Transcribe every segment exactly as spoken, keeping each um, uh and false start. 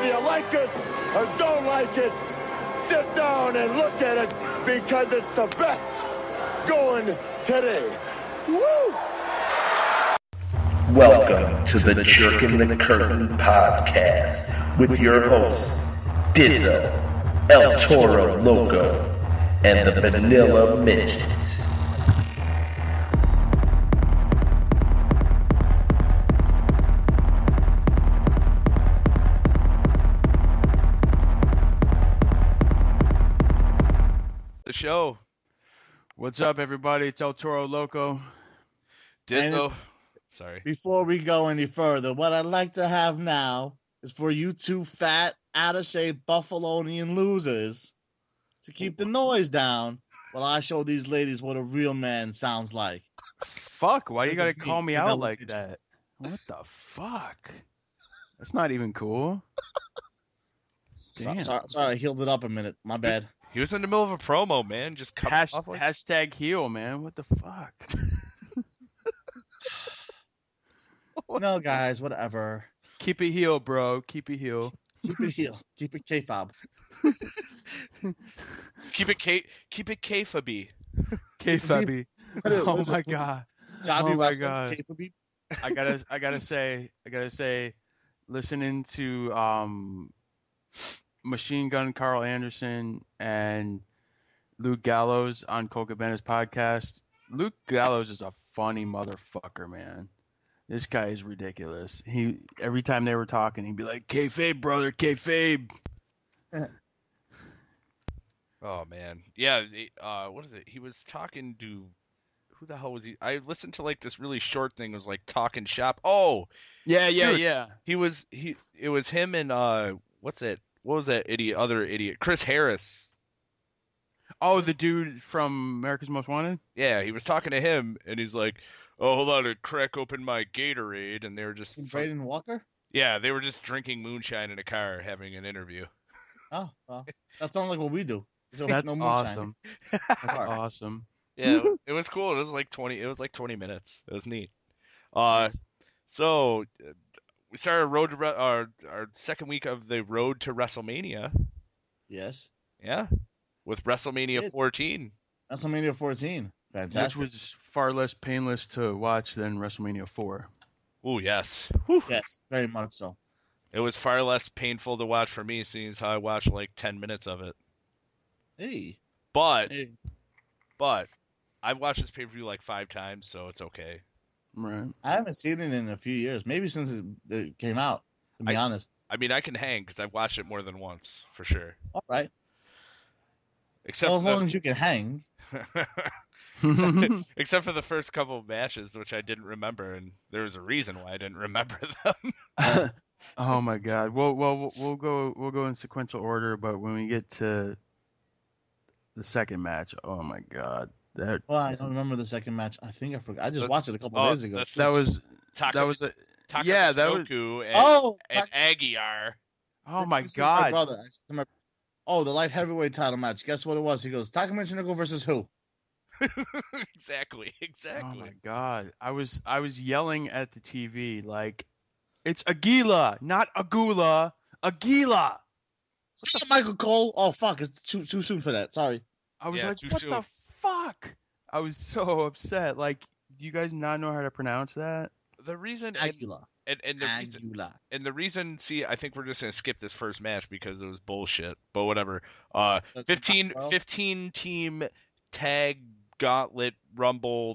Whether you like it or don't like it, sit down and look at it because it's the best going today. Woo! Welcome to the Jerkin the Curtain podcast with your hosts, Dizzo, El Toro Loco, and the Vanilla Midget. The show. What's up, everybody? It's El Toro Loco. Dizzo. Sorry. Before we go any further, what I'd like to have now is for you two fat, out-of-shape Buffalonian losers to keep the noise down while I show these ladies what a real man sounds like. Fuck, why you gotta Doesn't call mean me you're out not like looking. that? What the fuck? That's not even cool. So, Damn. sorry, sorry, I healed it up a minute. My bad. He was in the middle of a promo, man. Just cut Has- off like... hashtag heel, man. What the fuck? No, guys, whatever. Keep it heel, bro. Keep it heel. Keep it heel. Keep it K-fob. Keep it K. Keep it K-faby. K-Fabi. What is- Oh what is my it? god. Jobby Oh my wrestling, God. K-fob. I gotta, I gotta say, I gotta say, listening to um, Machine Gun Carl Anderson and Luke Gallows on Cole Cabena's podcast. Luke Gallows is a funny motherfucker, man. This guy is ridiculous. He every time they were talking, he'd be like, "Kayfabe, brother, kayfabe." Oh man, yeah. he- Uh, what is it? He was talking to who the hell was he? I listened to like this really short thing. It was like talking shop. Oh, Yeah, yeah, Dude. yeah. he was he. It was him and uh, what's it? What was that idiot? Other idiot, Chris Harris. Oh, the dude from America's Most Wanted. Yeah, he was talking to him, and he's like, "Oh, hold on, to crack open my Gatorade," and they were just, fuck- Braden Walker? yeah, they were just drinking moonshine in a car, having an interview. Oh, well, that sounds like what we do. So That's no moonshine. awesome. That's Sorry. awesome. Yeah, it was, it was cool. It was like twenty. It was like twenty minutes. It was neat. Uh, so uh, we started road to Re- our our second week of the road to WrestleMania. Yes. Yeah, with WrestleMania It- fourteen. WrestleMania fourteen. Fantastic. Which was far less painless to watch than WrestleMania four. Oh yes. Whew. Yes, very much so. It was far less painful to watch for me, seeing as how I watched like ten minutes of it. Hey. But but I've watched this pay per view like five times, so it's okay. Right. I haven't seen it in a few years. Maybe since it, it came out, to be I- honest. I mean, I can hang because I've watched it more than once for sure. All right. Except Well, as for the- long as you can hang. except, except for the first couple of matches, which I didn't remember, and there was a reason why I didn't remember them. Oh my God. Well, well, we'll- we'll go we'll go in sequential order, but when we get to the second match, oh my God, that Well, I don't remember the second match. I think I forgot. I just The- watched it a couple oh, days ago. the- that was Taka, that was a Taka yeah, that was- Michinoku and, Oh, and Taka- Aguiar. oh this- my this is my God. brother. I said to my- Oh, the light heavyweight title match. Guess what it was? He goes, Taka Michinoku versus who? exactly, exactly. Oh my God. I was I was yelling at the T V like it's Aguila, not Agula, Aguila. Is that Michael Cole? Oh, fuck. It's too, too soon for that. Sorry. I was Yeah, like, too what soon. the fuck? I was so upset. Like, do you guys not know how to pronounce that? The reason and, Aguila. and, and the reason Aguila. and the reason, see, I think we're just gonna skip this first match because it was bullshit. But whatever. Uh, That's fifteen, well. fifteen team tag gauntlet rumble.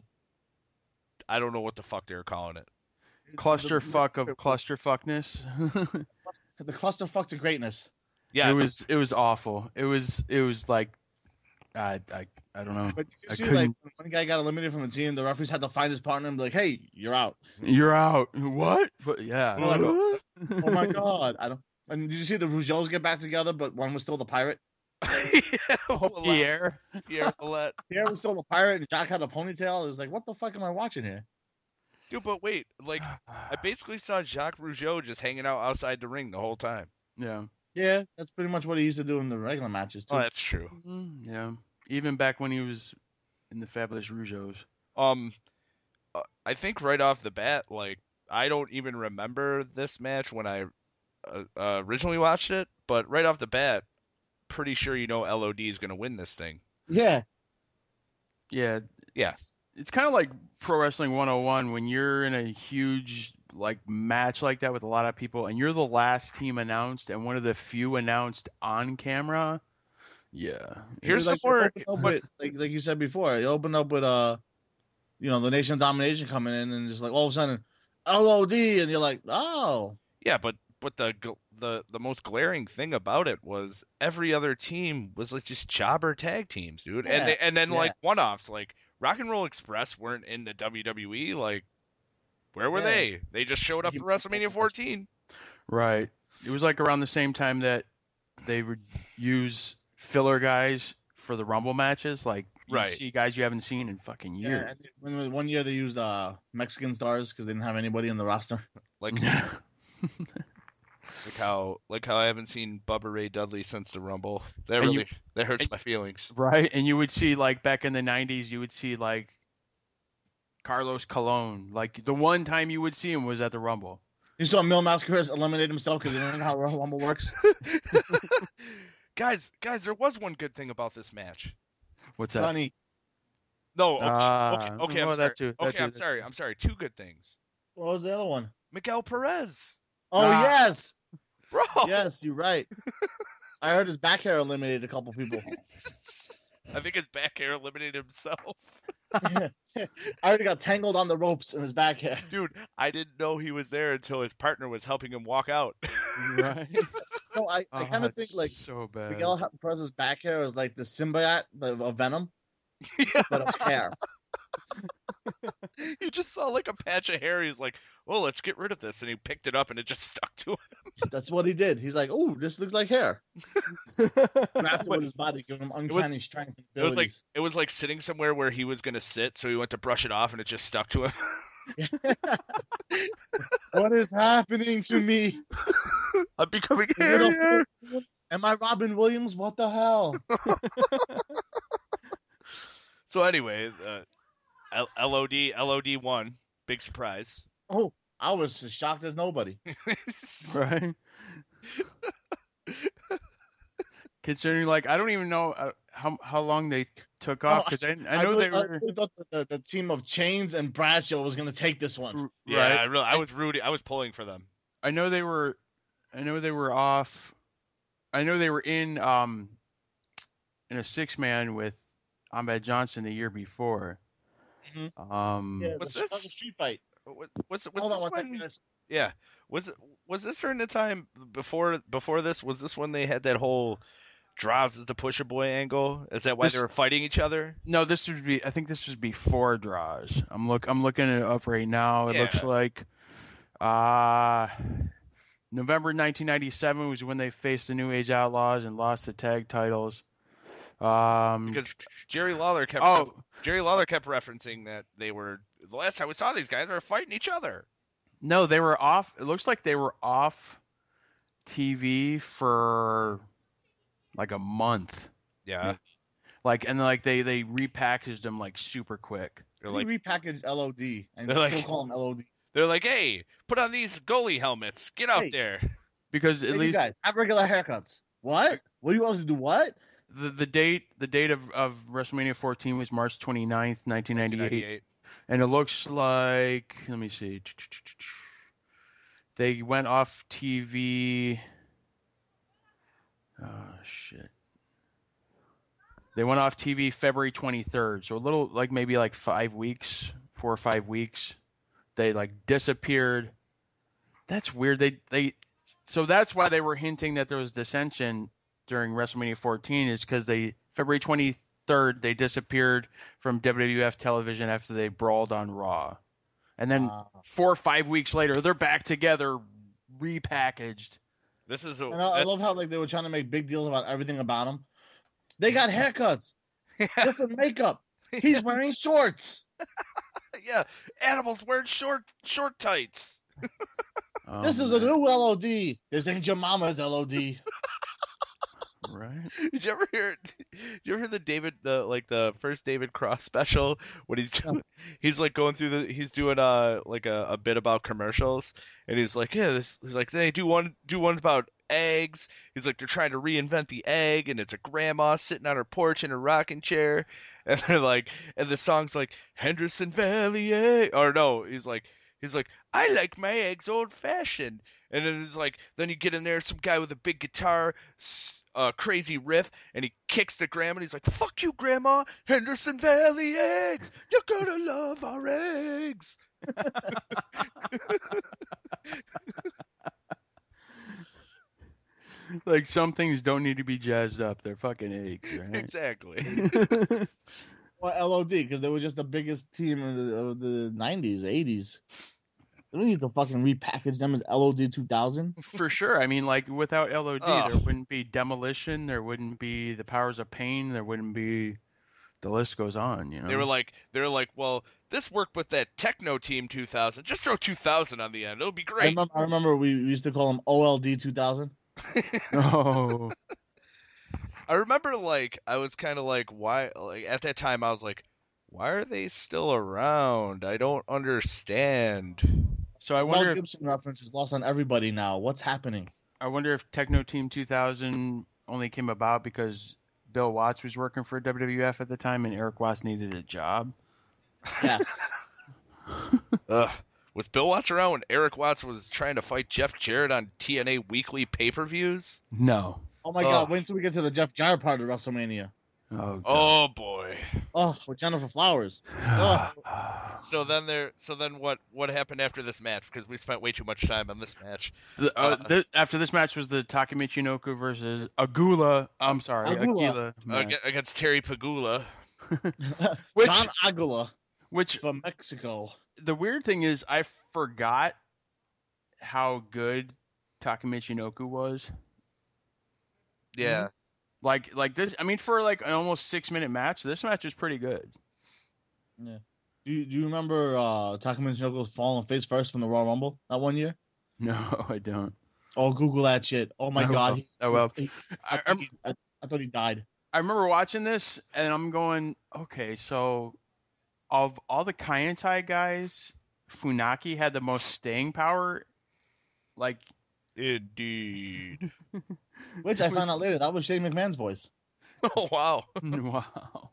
I don't know what the fuck they were calling it. Clusterfuck of clusterfuckness. The clusterfuck to greatness. Yes. It was it was awful. It was it was like I I I don't know. But you I see, like, couldn't- when one guy got eliminated from a team, the referees had to find his partner and be like, hey, you're out. You're out. What? But yeah. We're like, What? Oh my God. I don't. And did you see the Rougeaus get back together, but one was still the pirate? Oh, Pierre. Pierre Willette. Pierre was still the pirate, and Jack had a ponytail. It was like, what the fuck am I watching here? Dude, but wait, like I basically saw Jacques Rougeau just hanging out outside the ring the whole time. Yeah. Yeah, that's pretty much what he used to do in the regular matches too. Oh, that's true. Mhm, Yeah. Even back when he was in the Fabulous Rougeaus. Um, uh, I think right off the bat, like I don't even remember this match when I uh, uh, originally watched it, but right off the bat, pretty sure you know L O D is going to win this thing. Yeah. Yeah. Yeah. It's, it's kind of like Pro Wrestling one oh one when you're in a huge like match like that with a lot of people and you're the last team announced and one of the few announced on camera. Yeah. Here's like, the part. you open up with, like, like you said before, you open up with uh, you know, the Nation of Domination coming in and just like all of a sudden L O D, and you're like, oh. Yeah, but but the gl- the the most glaring thing about it was every other team was like just jobber tag teams, dude. Yeah, And they, and then yeah. like one-offs, like Rock and Roll Express weren't in the W W E. Like, where were Yeah. they? They just showed up You- for WrestleMania fourteen. Right. It was like around the same time that they would use filler guys for the Rumble matches. Like, you Right. see guys you haven't seen in fucking Yeah, years. and then when- one year they used uh Mexican stars because they didn't have anybody in the roster. Like like how like how I haven't seen Bubba Ray Dudley since the Rumble. That And really you- that hurts and- my feelings. Right. And you would see, like, back in the nineties, you would see, like, Carlos Colon. Like, the one time you would see him was at the Rumble. You saw Mil Mascaras eliminate himself because he didn't know how Royal Rumble works. guys, guys, there was one good thing about this match. What's that? Sonny, No, okay, Ah, okay, okay, I'm well, sorry. that too, that okay, too, I'm that sorry. too. I'm sorry. Two good things. what was the other one? Miguel Perez. Oh Ah. yes, Bro. yes, you're right. I heard his back hair eliminated a couple people. I think his back hair eliminated himself. I already got tangled on the ropes in his back hair. Dude, I didn't know he was there until his partner was helping him walk out. Right. No, I, I Oh, kind of it's think like so bad. Miguel Perez's back hair is like the symbiote of of Venom, but of hair. He just saw like a patch of hair. He's like, "Well, let's get rid of this," and he picked it up, and it just stuck to him. That's what he did. He's like, "Oh, this looks like hair." Wrapped it with his body, giving him uncanny strength and It was like abilities. it was like sitting somewhere where he was gonna sit, so he went to brush it off, and it just stuck to him. What is happening to me? I'm becoming Is it a hairier. full moon? Am I Robin Williams? What the hell? So anyway, uh, L- LOD LOD won. Big surprise. Oh, I was as shocked as nobody. Right. Considering, like, I don't even know uh, how how long they took off because I, I know really, they I were really thought the, the, the team of Chains and Bradshaw was going to take this one. Yeah, right. I really, I was rooting. I was pulling for them. I know they were, I know they were off. I know they were in um in a six man with Ahmed Johnson the year before. Mhm. Um, Yeah, What's the, this? the street fight. Was was, was Hold on this one when? second. Yeah, was it was this during the time before before this? Was this when they had that whole Draws as the Pusher Boy angle? Is that why This- they were fighting each other? No, this would be. I think this was before Draws. I'm look. I'm looking it up right now. It Yeah. looks like, uh November nineteen ninety-seven was when they faced the New Age Outlaws and lost the tag titles. Um, Because Jerry Lawler kept oh, Jerry Lawler kept referencing that they were the last time we saw these guys they were fighting each other. no, they were off. It looks like they were off T V for like a month. Yeah, Like and like they they repackaged them like super quick. they're Like, like repackaged L O D and They're still like- call him L O D. they're like, hey, put on these goalie helmets, get out Hey. there. Because at Hey, you least guys have regular haircuts. What? What do you want us to do? What? the, the date the date of, of WrestleMania fourteen was March twenty-ninth, nineteen ninety-eight. And it looks like, let me see. They went off T V. Oh, shit. They went off T V February twenty-third. So a little, like maybe like five weeks, four or five weeks. They like disappeared. That's weird. They, they, so that's why they were hinting that there was dissension during WrestleMania fourteen is because they, February twenty-third, they disappeared from W W F television after they brawled on Raw. And then Wow. four or five weeks later, they're back together, repackaged. This is a, And I, I that's- love how like they were trying to make big deals about everything about him. They got haircuts, different makeup. He's wearing shorts. yeah, animals wearing short short tights. Oh, This is a man. new L O D. This ain't your mama's L O D. right? Did you ever hear? Did you ever hear the David, the like the first David Cross special when he's doing, he's like going through the he's doing uh like a, a bit about commercials, and he's like, yeah, this he's like they do one do ones about eggs. He's like they're trying to reinvent the egg, and it's a grandma sitting on her porch in a rocking chair, and they're like, and the song's like Henderson Valley egg, or no, he's like he's like I like my eggs old fashioned. And then it's like, then you get in there, some guy with a big guitar, uh, crazy riff, and he kicks the grandma, and he's like, fuck you, grandma, Henderson Valley eggs, you're gonna love our eggs. Like, some things don't need to be jazzed up. They're fucking eggs, right? Exactly. Well, L O D, because they were just the biggest team of the, of the nineties, eighties. They don't need to fucking repackage them as L O D two thousand. For sure. I mean, like, without L O D, Ugh. there wouldn't be Demolition, there wouldn't be the Powers of Pain, there wouldn't be... The list goes on, you know? They were like, they were like, well, this worked with that Techno Team two thousand. Just throw two thousand on the end. It'll be I great. remember, I remember we used to call them O L D two thousand. Oh. I remember, like, I was kind of like, why, like, at that time, I was like, why are they still around? I don't understand. So I Mel wonder if, Gibson reference is lost on everybody now. What's happening? I wonder if Techno Team two thousand only came about because Bill Watts was working for W W F at the time and Eric Watts needed a job. Yes. Ugh. Was Bill Watts around when Eric Watts was trying to fight Jeff Jarrett on T N A weekly pay-per-views? No. Oh my Ugh. God! Wait until we get to the Jeff Jarrett part of WrestleMania. Oh, God. Oh boy. Oh, with Jennifer Flowers. Ugh. So then there. So then what? What happened after this match? Because we spent way too much time on this match. The, uh, th- after this match was the Takemichi Inoku versus Agula. I'm sorry, Agula. Aquila. match. Ag- against Terry Pagula. Which, John Aguila which from Mexico. the weird thing is, I forgot how good Takemichi Inoku was. Yeah. Like, like this. I mean, for like an almost six minute match, this match was pretty good. Do you, do you remember uh, Takamichi Inoku's falling face first from the Royal Rumble that one year? No, I don't. Oh, Google that shit. Oh my I God. will. He- I will. he- I, I, I'm- think he- I, I thought he died. I remember watching this and I'm going, okay, so of all the Kaientai guys, Funaki had the most staying power. Like, Indeed. Which I found out later. That was Shane McMahon's voice. Oh wow. wow.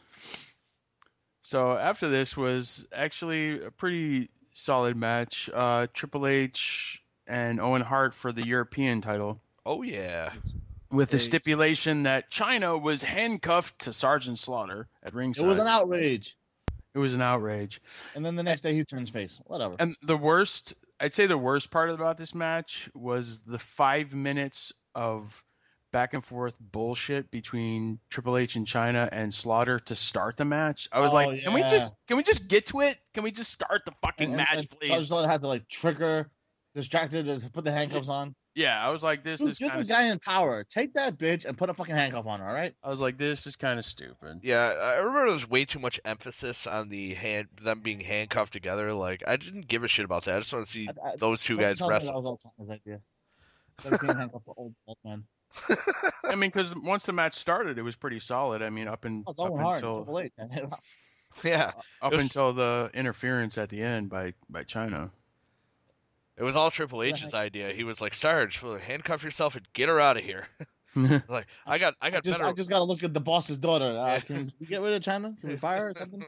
So after this was actually a pretty solid match. Uh, Triple H and Owen Hart for the European title, Oh yeah. with the Yes. stipulation that Chyna was handcuffed to Sergeant Slaughter at ringside. It was an outrage. It was an outrage. And then the next day he turns face. Whatever. And the worst, I'd say the worst part about this match was the five minutes of back and forth bullshit between Triple H and Chyna and Slaughter to start the match. I was Oh, like, can we yeah. just can we just get to it? Can we just start the fucking And- and- match, and please? Sergeant Slaughter had to like trick her, distract her to put the handcuffs on. Yeah, I was like, this Dude, is you're kind the of. guy in power. Take that bitch and put a fucking handcuff on her, all right? I was like, this is kind of stupid. Yeah, I remember there was way too much emphasis on the hand them being handcuffed together. Like I didn't give a shit about that. I just want to see I- I- those two Sergeant guys Slaughter said wrestle. That was all Chyna's idea. Instead of being handcuffed for old, old men. I mean, because once the match started, it was pretty solid. I mean, up, in, Oh, it's up Owen Hart, until Triple H. man. Yeah, up it was- until the interference at the end by by Chyna. it was all Triple H's idea. He was like, Sarge, well, handcuff yourself and get her out of here. Like I got, I I got just, better. I just got to look at the boss's daughter. Uh, Yeah. Can we get rid of China? Can we fire her or something?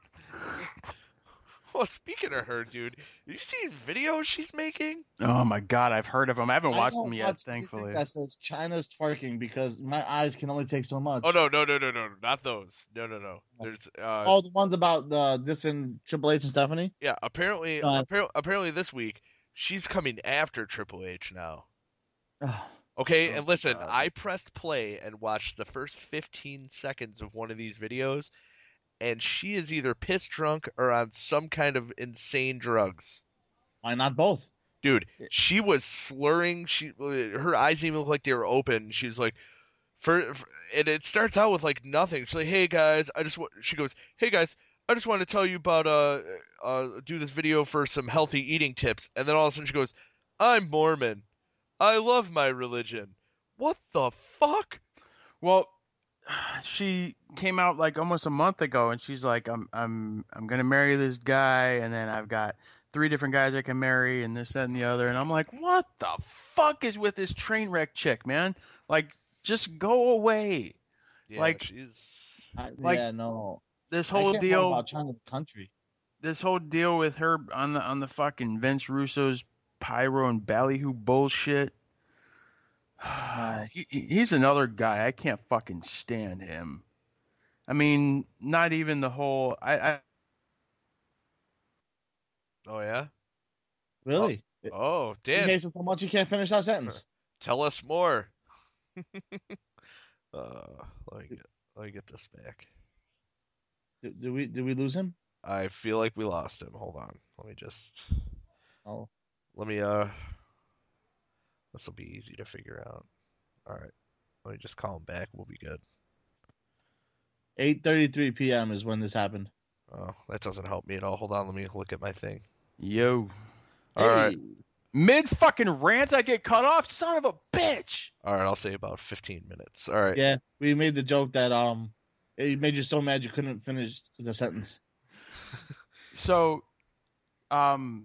Well, speaking of her, dude, you see his videos she's making? Oh my god, I've heard of them. I haven't watched I them don't yet, watch anything thankfully. That says China's twerking because my eyes can only take so much. Oh no, no, no, no, no, not those. No, no, no. There's uh, Oh, the ones about uh, this and Triple H and Stephanie. yeah. Apparently, Uh, apparently, apparently this week she's coming after Triple H now. Okay, Oh, and listen, God. I pressed play and watched the first fifteen seconds of one of these videos, and she is either piss drunk or on some kind of insane drugs. Why not both? Dude, she was slurring. She, her eyes even look like they were open. She was like, for, for and it starts out with like nothing. She's like, "Hey guys, I just," wa-, she goes, "Hey guys, I just want to tell you about uh, uh, do this video for some healthy eating tips." And then all of a sudden she goes, "I'm Mormon. I love my religion." What the fuck? Well, she came out like almost a month ago, and she's like, "I'm, I'm, I'm gonna marry this guy, and then I've got three different guys I can marry, and this, that, and the other." And I'm like, "What the fuck is with this train wreck chick, man? Like, just go away." Yeah, Like, she's. I, Like, yeah, no. this I whole can't talk deal, about China the country. this whole deal with her on the on the fucking Vince Russo's pyro and ballyhoo bullshit. No. he, he- he's another guy. I can't fucking stand him. I mean, not even the whole. I, I Oh yeah. Really? Oh, He Dan, hates it so much he can't finish that sentence. tell us more. uh, let me get let me get this back. Did, did we did we lose him? I feel like we lost him. Hold on. Let me just. Oh. Let me uh. This will be easy to figure out. All right. Let me just call him back. We'll be good. eight thirty-three p.m. is when this happened. Oh, that doesn't help me at all. Hold on. Let me look at my thing. yo All right. Hey. mid fucking rant, I get cut off. Son of a bitch. All right. I'll say about fifteen minutes. All right. Yeah, we made the joke that um, it made you so mad you couldn't finish the sentence. So, um,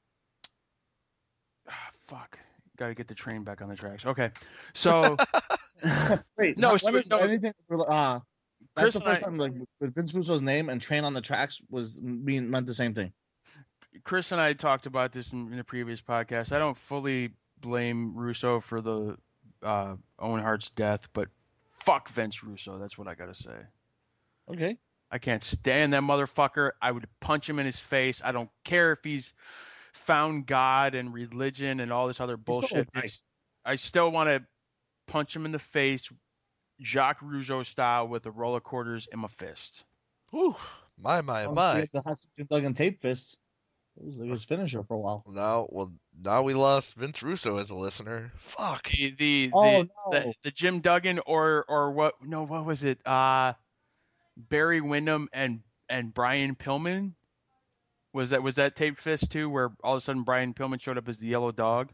ah, fuck. Got to get the train back on the tracks. Okay, so Wait, No, no, so- when is no. anything? Uh, Chris that's the and first I- time like with Vince Russo's name and Train on the Tracks was being meant the same thing. Chris and I talked about this in, in a previous podcast. I don't fully blame Russo for the uh, Owen Hart's death, but fuck Vince Russo. That's what I gotta say. Okay, I can't stand that motherfucker. I would punch him in his face. I don't care if he's found God and religion and all this other He's still bullshit. a guy. It's- I still want to punch him in the face, Jacques Rougeau style, with the roller quarters in my fist. Whew. My my Oh, he my. had the hot Jim Duggan tape fist. It was like his finisher for a while. Now, well, now we lost Vince Russo as a listener. Fuck. The the Oh, the, no. the, the Jim Duggan or or what? No, what was it? Uh, Barry Windham and and Brian Pillman. Was that was that tape fist too? Where all of a sudden Brian Pillman showed up as the yellow dog.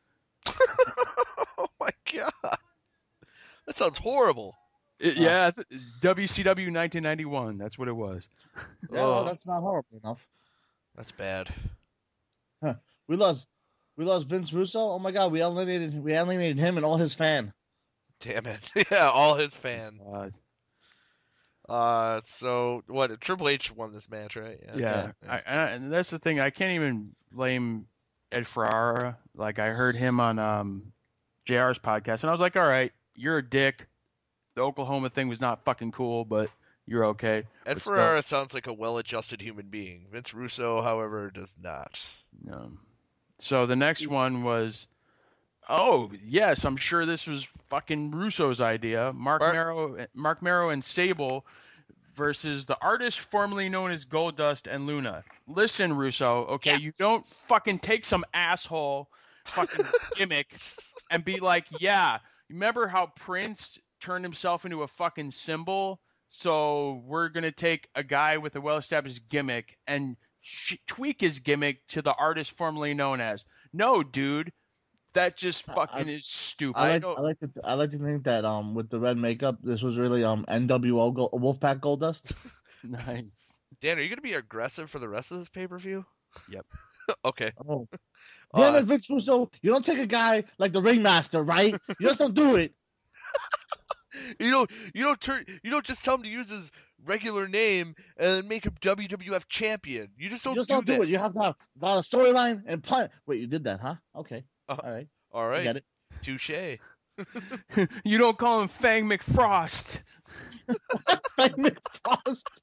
Oh my god. That sounds horrible. It- yeah, th- W C W nineteen ninety-one. That's what it was. Yeah, well, Oh, that's not horrible enough. that's bad. We lost, we lost Vince Russo. Oh my God, we alienated, we alienated him and all his fan. Damn it. Yeah, all his fan. Uh, Uh, so what? Triple H won this match, right? yeah, I, I, and that's the thing. I can't even blame Ed Ferrara. Like I heard him on um, J R's podcast, and I was like, "All right, you're a dick. The Oklahoma thing was not fucking cool, but you're okay." Ed But still- Ferrara sounds like a well-adjusted human being. Vince Russo, however, does not. Um, so the next one was, oh yes, I'm sure this was fucking Russo's idea. Mark Mark- Marrow, Mark Marrow, and Sable versus the artist formerly known as Goldust and Luna. Listen, Russo, okay, you Yes. don't fucking take some asshole fucking gimmick and be like, yeah, remember how Prince turned himself into a fucking symbol? So we're gonna take a guy with a well-established gimmick and sh- tweak his gimmick to the artist formerly known as. No, dude, that just I- fucking is stupid. I I like, know- I like to, I like to think that um, with the red makeup, this was really um N W O Gold, Wolfpack Goldust. Nice. Dan, are you gonna be aggressive for the rest of this pay-per-view? Yep. Okay. Oh, damn Uh, it, Vince Russo! You don't take a guy like the Ringmaster, right? You just don't do it. You don't you don't turn you don't just tell him to use his regular name and make him W W F champion. You just don't you just do don't that. do it. You have to have a storyline and plan. Wait, you did that, huh? Okay, Uh, all right, All I right. get it. Touche. You don't call him Fang McFrost. Frank McFrost.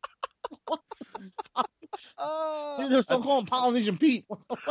Uh, You just don't call him Polynesian Pete.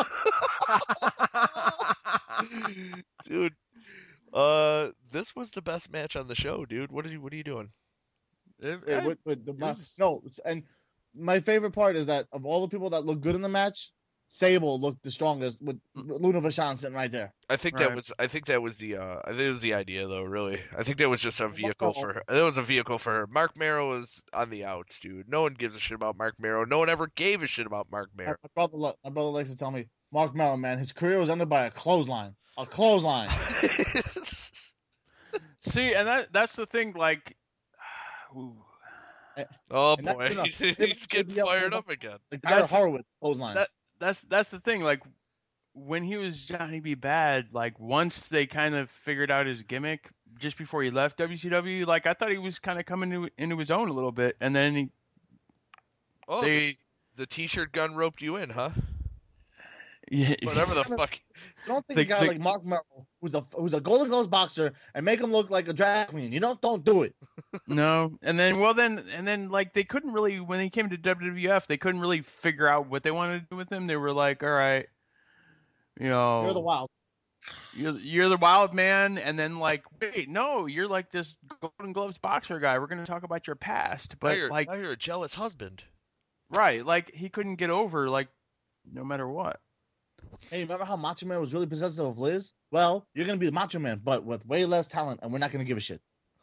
dude. Uh, this was the best match on the show, dude. What are you What are you doing? It- Yeah, it- with, with the it ma- was- no, and my favorite part is that of all the people that look good in the match, Sable looked the strongest with Luna Vachon sitting right there. I think that Right. was I think that was the uh I think it was the idea though, really. I think that was just a vehicle Mark for her. Marrow. It was a vehicle for her. Mark Marrow was on the outs, dude. No one gives a shit about Mark Marrow. No one ever gave a shit about Mark My, Marrow. my brother, lo- my brother likes to tell me, Mark Merrill, man, his career was ended by a clothesline. A clothesline. See, and that that's the thing. Like, ooh, Oh And that's boy, enough. he's, They he's must getting be able to fired go up again. Like Tyler That's- Horowitz, those lines. that that's that's the thing. Like, when he was Johnny B. Bad, like once they kind of figured out his gimmick just before he left W C W, like I thought he was kind of coming into, into his own a little bit, and then he, Oh, they, the T-shirt gun roped you in, huh? yeah, Whatever the fuck. I don't think the- a guy the- like Mark Merrill, who's a who's a Golden Gloves boxer, and make him look like a drag queen. You don't don't do it. No, and then well then and then like they couldn't really when he came to W W F they couldn't really figure out what they wanted to do with him. They were like, all right, you know, You're the wild. you're you're the wild man, and then like wait no, you're like this Golden Gloves boxer guy. We're gonna talk about your past, Now but you're, like now you're a jealous husband. right, like he couldn't get over like no matter what. Hey, remember how Macho Man was really possessive of Liz? Well, you're gonna be the Macho Man, but with way less talent, and we're not gonna give a shit.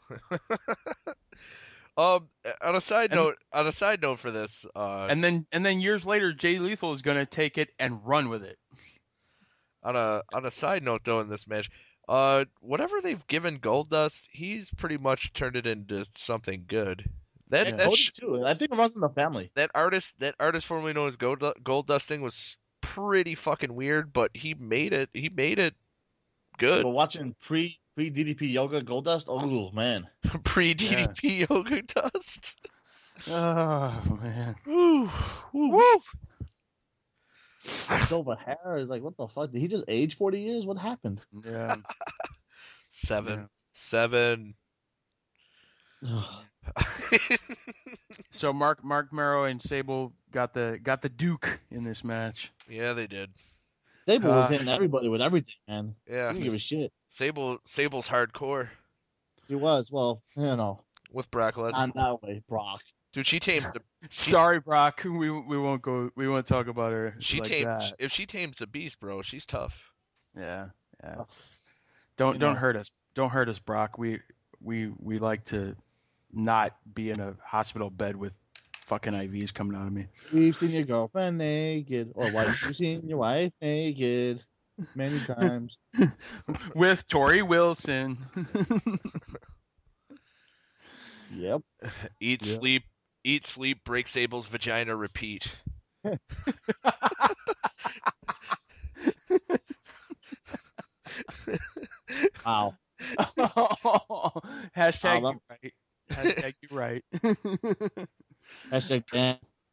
Um, on a side And- note, on a side note for this, uh, And then and then years later, Jay Lethal is gonna take it and run with it. on a on a side note though, in this match, uh, whatever they've given Goldust, he's pretty much turned it into something good. That Yeah. that, Cody sh- too. I think it runs in the family. that artist that artist formerly known as Gold Gold Dusting was pretty fucking weird, but he made it. He made it good. But watching pre pre D D P Yoga Goldust, oh man, Pre D D P Yoga Dust. Oh man. Woo, woo, woo. the silver hair is like, what the fuck? Did he just age forty years? What happened? Yeah. Seven, Yeah. seven. So Mark Mark Merrow and Sable got the got the Duke in this match. Yeah, they did. Sable was Uh, hitting everybody with everything, man. Yeah, He didn't give a shit. Sable Sable's hardcore He was, well, you know, with Brock Lesnar. on that way, Brock. Dude, she tamed the Sorry, Brock. We we won't go. We won't talk about her. she like tamed that. if she tames the beast, bro. She's tough. Yeah, yeah. Oh. Don't You don't know. hurt us. Don't hurt us, Brock. We we we like to not be in a hospital bed with fucking I Vs coming out of me. We've seen your girlfriend naked, or wife. We've seen your wife naked many times. With Tori Wilson. Yep. Eat, Yeah. sleep, eat, sleep, break Sable's vagina, repeat. Wow. Hashtag Wow, you right. Hashtag you right. Hashtag damn.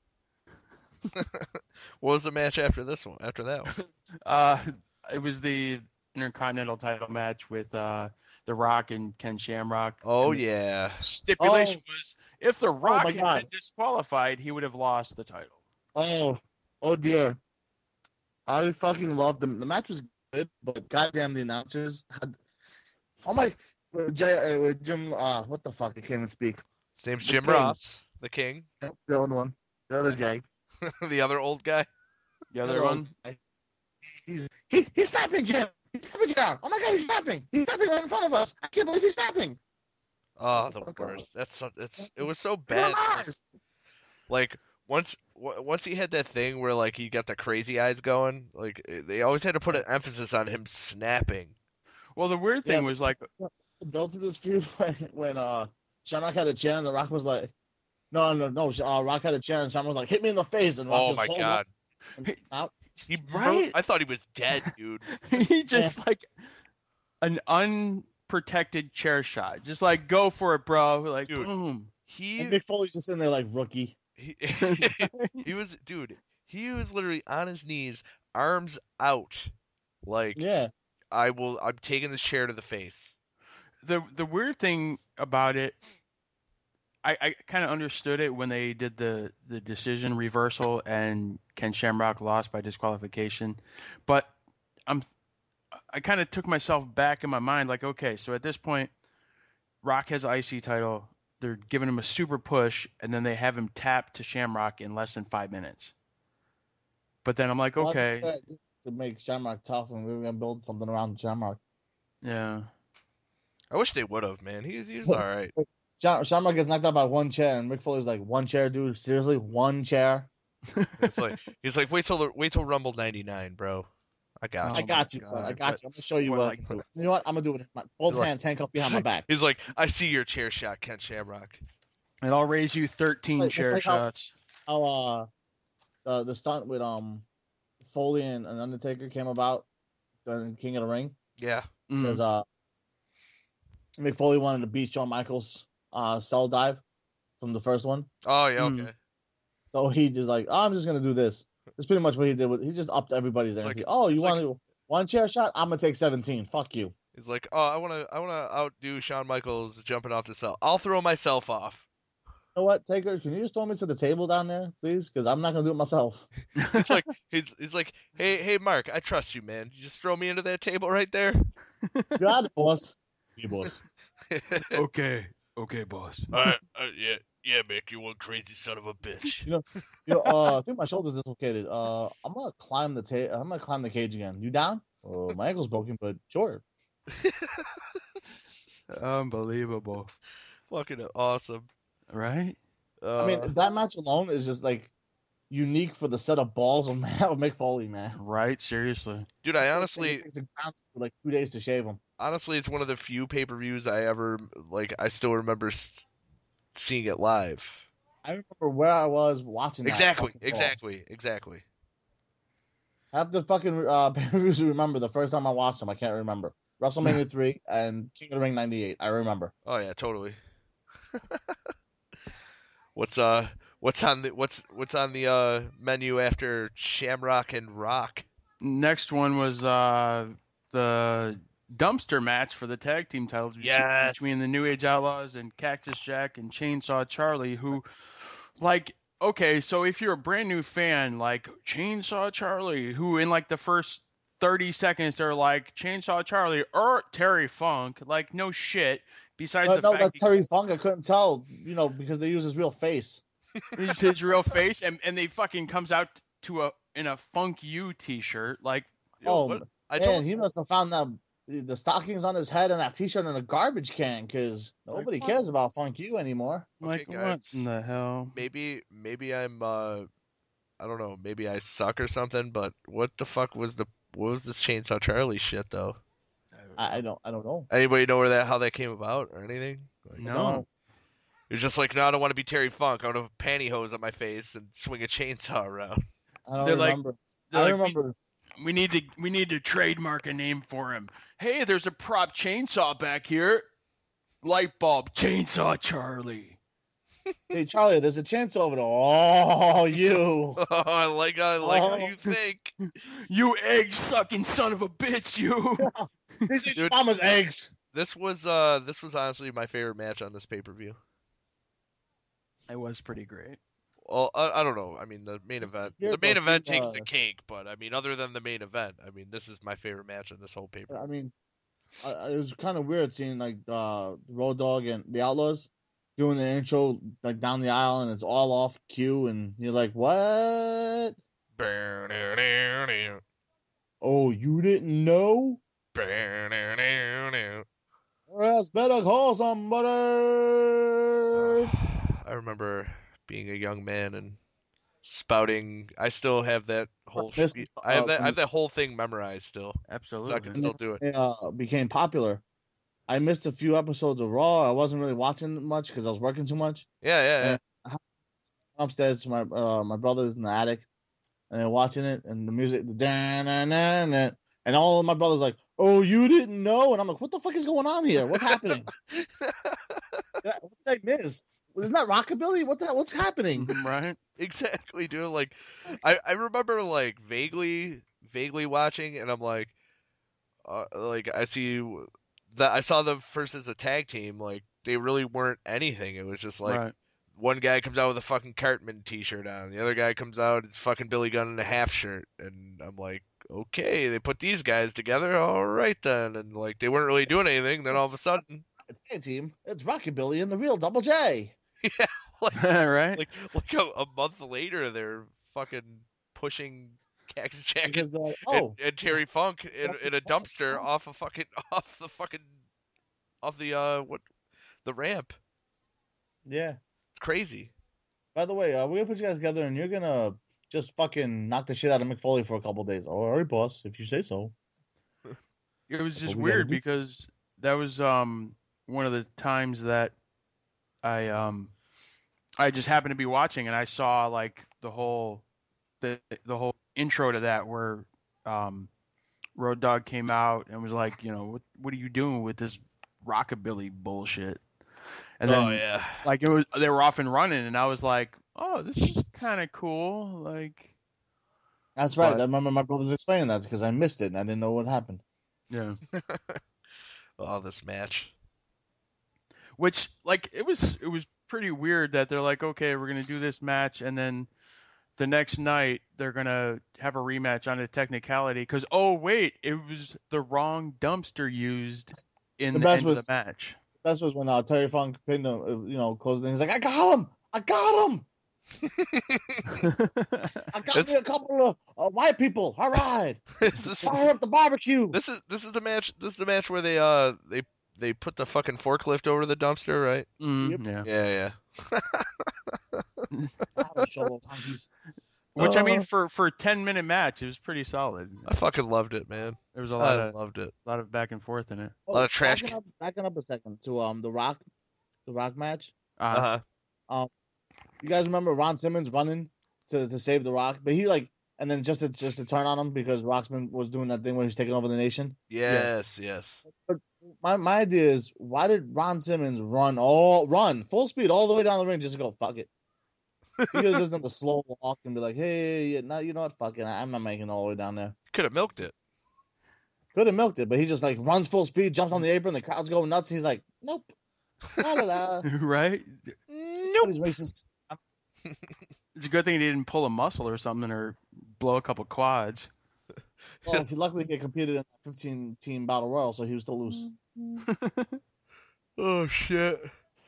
What was the match after this one? After that one? Uh, it was the Intercontinental title match with uh, The Rock and Ken Shamrock. Oh And the yeah. stipulation was if The Rock my had God. been disqualified, he would have lost the title. Oh, oh dear. I fucking loved them. The match was good, but goddamn, the announcers had. Oh my, with Jay, uh, with Jim. Uh, what the fuck? I can't even speak. His name's The Jim King. Ross, the King. The other one, the other Jay. The other old guy. The other one, He's he, he's snapping, Jim. He's snapping, Jim. Oh my God, he's snapping. He's snapping right in front of us. I can't believe he's snapping. Oh, Shut the the fuck up. worst. That's so, it's it was so Look bad. at my eyes. Like once w- once he had that thing where like he got the crazy eyes going, like eh, they always had to put an emphasis on him snapping. well, the weird thing Yeah. was like, Go through this feud when when uh Shamrock had a chair and the Rock was like, no no no. Uh, Rock had a chair and Shamrock was like, hit me in the face. And Rock Oh just my pulled god. up and out. He Right? mur- I thought he was dead, dude. he just like an unprotected chair shot, just like go for it, bro. Like Dude. boom. He And Mick Foley's just in there like rookie. he, he was dude, he was literally on his knees, arms out. Like Yeah. I will I'm taking this chair to the face. the the weird thing about it, I, I kind of understood it when they did the the decision reversal and Ken Shamrock lost by disqualification, but I'm I kind of took myself back in my mind like, okay, so at this point, Rock has the I C title. They're giving him a super push, and then they have him tap to Shamrock in less than five minutes. But then I'm like, Well, I okay, think that to make Shamrock tough, and we were gonna build something around Shamrock. yeah. I wish they would have, man. He's he's all right. Sham- Shamrock gets knocked out by one chair, and Mick Foley's like, one chair, dude. Seriously, one chair. It's like he's like wait till the, wait till Rumble ninety-nine, bro. I got I you. Oh got my you, son. I God, got but- you. I'm gonna show you but what like- I can do. You know what? I'm gonna do it. with my- Both Like- hands handcuffed behind my back. He's like, I see your chair shot, Ken Shamrock. And I'll raise you thirteen Like- chair like how- shots. How uh, the the stunt with um, Foley and, and Undertaker came about in King of the Ring Yeah. Mm. because uh, Mick Foley wanted to beat Shawn Michaels' uh cell dive from the first one, Oh yeah. Mm. Okay. so he just like, oh, I'm just gonna do this. That's pretty much what he did. With he just upped everybody's It's ante. like- oh, you it's like- want to one chair shot? I'm gonna take seventeen. Fuck you. He's like, oh, I wanna, I wanna outdo Shawn Michaels jumping off the cell. I'll throw myself off. You know what, Taker? Can you just throw me to the table down there, please? Because I'm not gonna do it myself. He's like, he's, he's like, hey, hey, Mark, I trust you, man. You just throw me into that table right there. Got it, boss. You boss. Okay, okay, boss. uh, uh, yeah, yeah, Mick, you one crazy son of a bitch. You know, uh, I think my shoulder's dislocated. Uh, I'm gonna climb the ta- I'm gonna climb the cage again. You down? Oh, my ankle's broken, but sure. Unbelievable, Fucking awesome. right? Uh, I mean, that match alone is just like unique for the set of balls of, of Mick Foley, man. Right, seriously. dude, I It honestly, takes the ground for like two days to shave him. honestly, it's one of the few pay-per-views I ever like. I still remember s- seeing it live. I remember where I was watching. That Exactly, fucking ball. exactly, exactly. Half the fucking uh, pay-per-views I remember the first time I watched them. I can't remember. WrestleMania three and King of the Ring ninety-eight. I remember. Oh yeah, totally. what's uh, what's on the what's what's on the uh menu after Shamrock and Rock? Next one was uh, the dumpster match for the tag team titles be- Yes. between the New Age Outlaws and Cactus Jack and Chainsaw Charlie, who, like, okay, so if you're a brand new fan, like Chainsaw Charlie, who in like the first thirty seconds they're like Chainsaw Charlie or Terry Funk, like no shit. Besides No, the no, fact that's Terry Funk. I couldn't tell, you know, because they use his real face. it's his real face, and and they fucking comes out to a in a Funk You t-shirt, like. Yo, oh, what- I man, don't. he must have found that the stockings on his head and that T-shirt in a garbage can because Like, nobody what? cares about Funk You anymore. Like Okay, what guys, in the hell? Maybe maybe I'm uh, I don't know. Maybe I suck or something. But what the fuck was the what was this Chainsaw Charlie shit though? I, I don't, I don't know. Anybody know where that how that came about or anything? Like, I No. don't know. It was just like, no, I don't want to be Terry Funk. I want to have pantyhose on my face and swing a chainsaw around. I don't They're like- remember. They're I like, we- remember. We need to we need to trademark a name for him. Hey, there's a prop chainsaw back here. Light bulb chainsaw Charlie. Hey, Charlie, there's a chance over there. Oh, you. Oh, I like I like how Oh. you think. You egg sucking son of a bitch, you. These are Dude. mama's eggs. This was uh this was honestly my favorite match on this pay per view. It was pretty great. Well, I, I don't know. I mean, the main It's event, weird the main though, event seeing, takes uh, the cake. But I mean, other than the main event, I mean, this is my favorite match on this whole pay per I view. mean, I, I- it was kind of weird seeing like uh, Road Dogg and the Outlaws doing the intro like down the aisle, and it's all off cue, and you're like, "What? Oh, you didn't know? Or else better call somebody." I remember being a young man and spouting. I still have that whole. Missed, spe- I have uh, that. I have that whole thing memorized still. So I Absolutely. can still do it. It uh, became popular. I missed a few episodes of Raw. I wasn't really watching much because I was working too much. Yeah, yeah, yeah. Upstairs to my uh, my brother's in the attic, and they're watching it, and the music, the dan dan dan dan, and all of my brothers like, "Oh, you didn't know?" And I'm like, "What the fuck is going on here? What's happening? What did I miss? Isn't that rockabilly? What the hell? What's happening?" Right? Exactly, dude. Like, I I remember like vaguely vaguely watching, and I'm like, uh, like I see that I saw them first as a tag team. Like they really weren't anything. It was just like right. one guy comes out with a fucking Cartman T-shirt on, the other guy comes out it's fucking Billy Gunn in a half shirt, and I'm like, okay, they put these guys together, all right then, and like they weren't really doing anything. Then all of a sudden, Hey team, it's Rockabilly and the real Double J. right? like like a, a month later, they're fucking pushing Cactus Jack Because, and, uh, oh, and, and Terry Funk in, in a Fucking dumpster Funk. off a fucking off the fucking off the uh what the ramp. yeah. It's crazy. By the way, uh, we're gonna put you guys together, and you're gonna just fucking knocked the shit out of Mick Foley for a couple days. All right, boss, if you say so. It was That's just what we gotta weird do. because that was um one of the times that I um I just happened to be watching and I saw like the whole the the whole intro to that where um Road Dogg came out and was like, you know, what what are you doing with this rockabilly bullshit? And then Oh yeah. like it was they were off and running and I was like, oh, this is kind of cool. Like, That's right. but I remember my brothers explaining that because I missed it and I didn't know what happened. yeah, Oh, this match. which like it was it was pretty weird that they're like, okay, we're gonna do this match and then the next night they're gonna have a rematch on a technicality because oh wait, it was the wrong dumpster used in The the best end of was the match. the best was when uh, Terry Funk pinned him, uh, you know, closed the thing. He's like, I got him! I got him! I got This- me a couple of uh, white people. All right. this is Fire up the barbecue. this is this is the match. This is the match where they uh they they put the fucking forklift over the dumpster, right? Mm, Yep. yeah. Yeah, yeah. I'll show those honkies. Which I mean, Uh, for for a ten minute match, it was pretty solid. I fucking loved it, man. There was a lot I of loved it. lot of back and forth in it. Oh, lot of trash Backing can- up, backing up a second to um the Rock, the Rock match. Uh, Uh huh. You guys remember Ron Simmons running to, to save the Rock, but he like, and then just to just to turn on him because Rocksman was doing that thing where he's taking over the nation. Yes, yes. But my my idea is, why did Ron Simmons run all run full speed all the way down the ring just to go fuck it? He could have just done the slow walk and be like, hey, yeah, no, you know what, fuck it, I'm not making it all the way down there. Could have milked it. Could have milked it, but he just like runs full speed, jumps on the apron, the crowd's going nuts. And he's like, nope, la la la. right? Nope. He's racist. It's a good thing he didn't pull a muscle or something or blow a couple quads. Well, if he luckily he competed in that fifteen team battle royal, so he was still loose. Oh shit.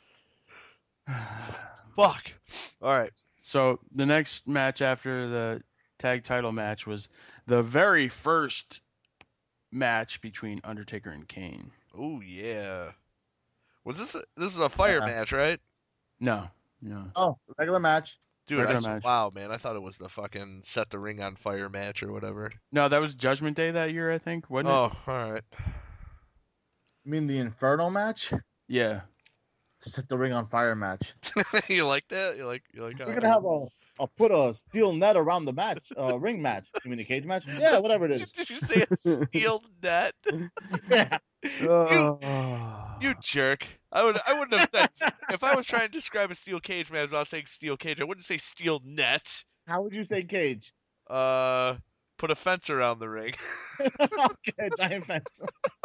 Fuck. All right. So the next match after the tag title match was the very first match between Undertaker and Kane. Oh yeah. Was this a, this is a fire Yeah. match, right? No, no. Oh, regular match. Dude, I, Regular s- match. wow, man, I thought it was the fucking set the ring on fire match or whatever. No, that was Judgment Day that year, I think, wasn't Oh, it? all right. You mean the Inferno match? Yeah. Set the ring on fire match. You like that? You like you like? We're how- gonna have a, a put a steel net around the match, uh, ring match. You mean the cage match? Yeah, whatever it is. Did you say a steel net? Yeah. You, you jerk. I would I wouldn't have said if I was trying to describe a steel cage match without saying steel cage. I wouldn't say steel net. How would you say cage? Uh, put a fence around the ring. Okay, giant fence.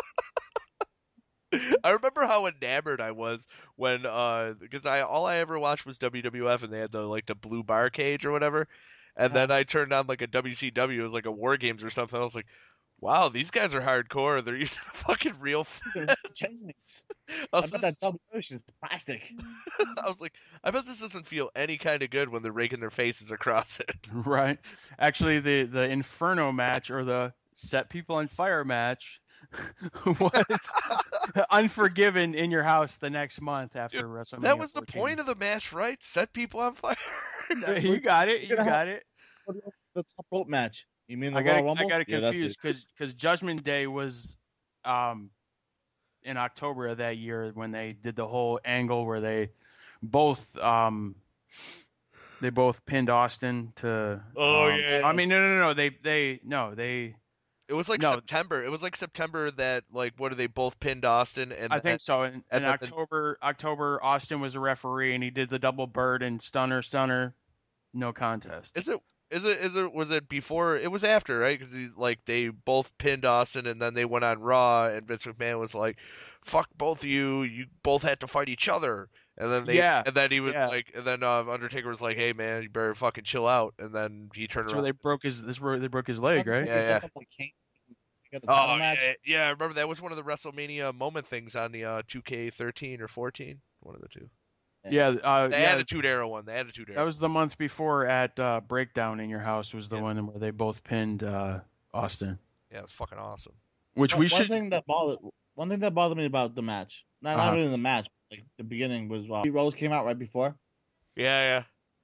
I remember how enamored I was when uh because I all I ever watched was W W F and they had the like the blue bar cage or whatever, and then I turned on like a W C W, it was like a War Games or something. I was like, wow, these guys are hardcore. They're using a fucking real fence. Chains. I I was, bet that just- double ocean is plastic. I was like, I bet this doesn't feel any kind of good when they're raking their faces across it. Right. Actually, the the Inferno match or the set people on fire match was Unforgiven in your house the next month after Dude, WrestleMania. That was the fourteen. point of the match, right? Set people on fire. You got it. You got it. The top rope match. You mean the I got Royal it, Rumble? I got it Yeah, that's confused because because Judgment Day was um in October of that year when they did the whole angle where they both um they both pinned Austin to. Oh, um, yeah. I mean, no, no, no. They they no they. It was like No. September. It was like September that like what are they both pinned Austin and I think so. In, in and then the- October, October, Austin was a referee and he did the double bird and stunner, stunner, no contest. Is it? Is it? Is it? Was it before? It was after, right? Because like they both pinned Austin, and then they went on Raw, and Vince McMahon was like, "Fuck both of you! You both had to fight each other." And then they, Yeah, and then he was yeah. like, and then uh, Undertaker was like, "Hey man, you better fucking chill out." And then he turned That's around. where they broke his. This is where they broke his leg, right? Yeah, yeah. Got the title Oh match. yeah, yeah, I remember that was one of the WrestleMania moment things on the uh, two K thirteen or fourteen, one of the two. Yeah, uh, The yeah. Attitude Era one, the Attitude Era. That was the month before at uh, Breakdown in your house was the Yeah. one where they both pinned uh, Austin, Yeah, it's fucking awesome. which One- we one should. thing that bothered one thing that bothered me about the match, not, Uh-huh. not really the match, like the beginning was uh, Pete Rose came out right before. Yeah, yeah.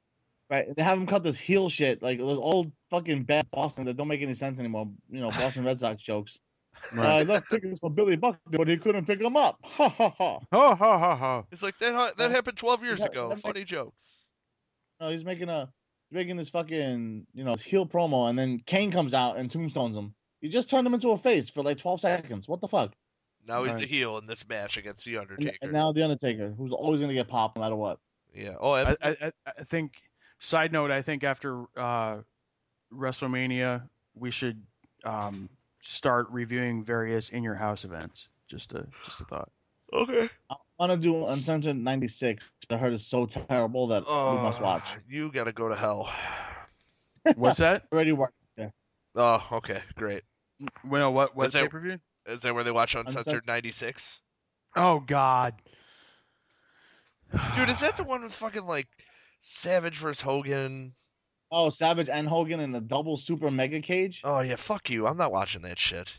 Right? They have him cut this heel shit, like those old fucking bad Boston that don't make any sense anymore. You know, Boston Red Sox jokes. Uh, I left tickets for Billy Buck, but he couldn't pick them up. Ha ha ha. Ho ho ho ho. It's like that. ha- That Uh, happened twelve years that- ago. that Funny jokes. No, he's making a he's making this fucking you know heel promo, and then Kane comes out and tombstones him. You just turned him into a face for like twelve seconds. What the fuck? Now he's Right. the heel in this match against the And, Undertaker. and now the Undertaker, who's always gonna get popped no matter what. Yeah. Oh, I, absolutely. I, I think. Side note: I think after uh, WrestleMania, we should um, start reviewing various in your house events. Just a just a thought. Okay. I want to do Uncensored ninety-six. I heard it's so terrible that Oh, we must watch. You gotta go to hell. What's that? Already watched there. Oh, okay, great. Well, what what Is that- pay per view? Is that where they watch Uncensored Uncensored. ninety-six? Oh God, Dude, is that the one with fucking like Savage versus Hogan? Oh, Savage and Hogan in the double super mega cage. Oh yeah, fuck you. I'm not watching that shit.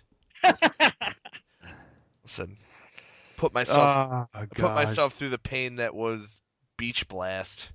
Listen, put myself Oh, put God. myself through the pain that was Beach Blast.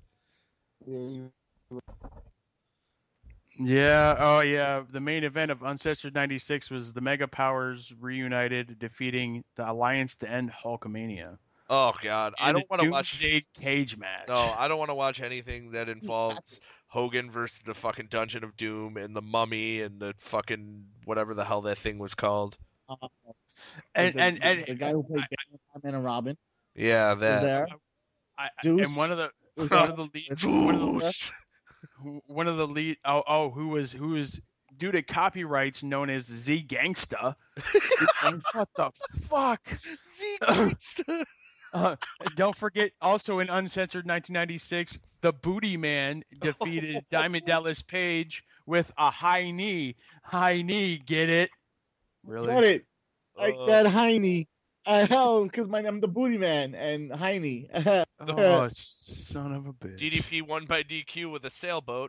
Yeah. Oh yeah. The main event of Uncensored ninety-six was the Mega Powers reunited, defeating the Alliance to end Hulkamania. Oh god, I In a don't want to watch. Doomsday cage match. No, I don't want to watch anything that involves Hogan versus the fucking Dungeon of Doom and the Mummy and the fucking whatever the hell that thing was called. Uh, and the, and the, and the guy who played Batman and Robin Yeah, was that. there. I, Zeus? and one of the Was one there? of the leads one of the Zeus. one of the lead oh oh who was who was due to copyrights known as Z Gangsta. What the fuck? Zeke. Uh, don't forget, also in Uncensored nineteen ninety-six, the Booty Man defeated Diamond Dallas Page with a high knee. High knee, get it? Really? Got it. Like Uh, that Heine. I know, because my I'm the booty man and Heine. Oh, son of a bitch. D D P won by D Q with a sailboat.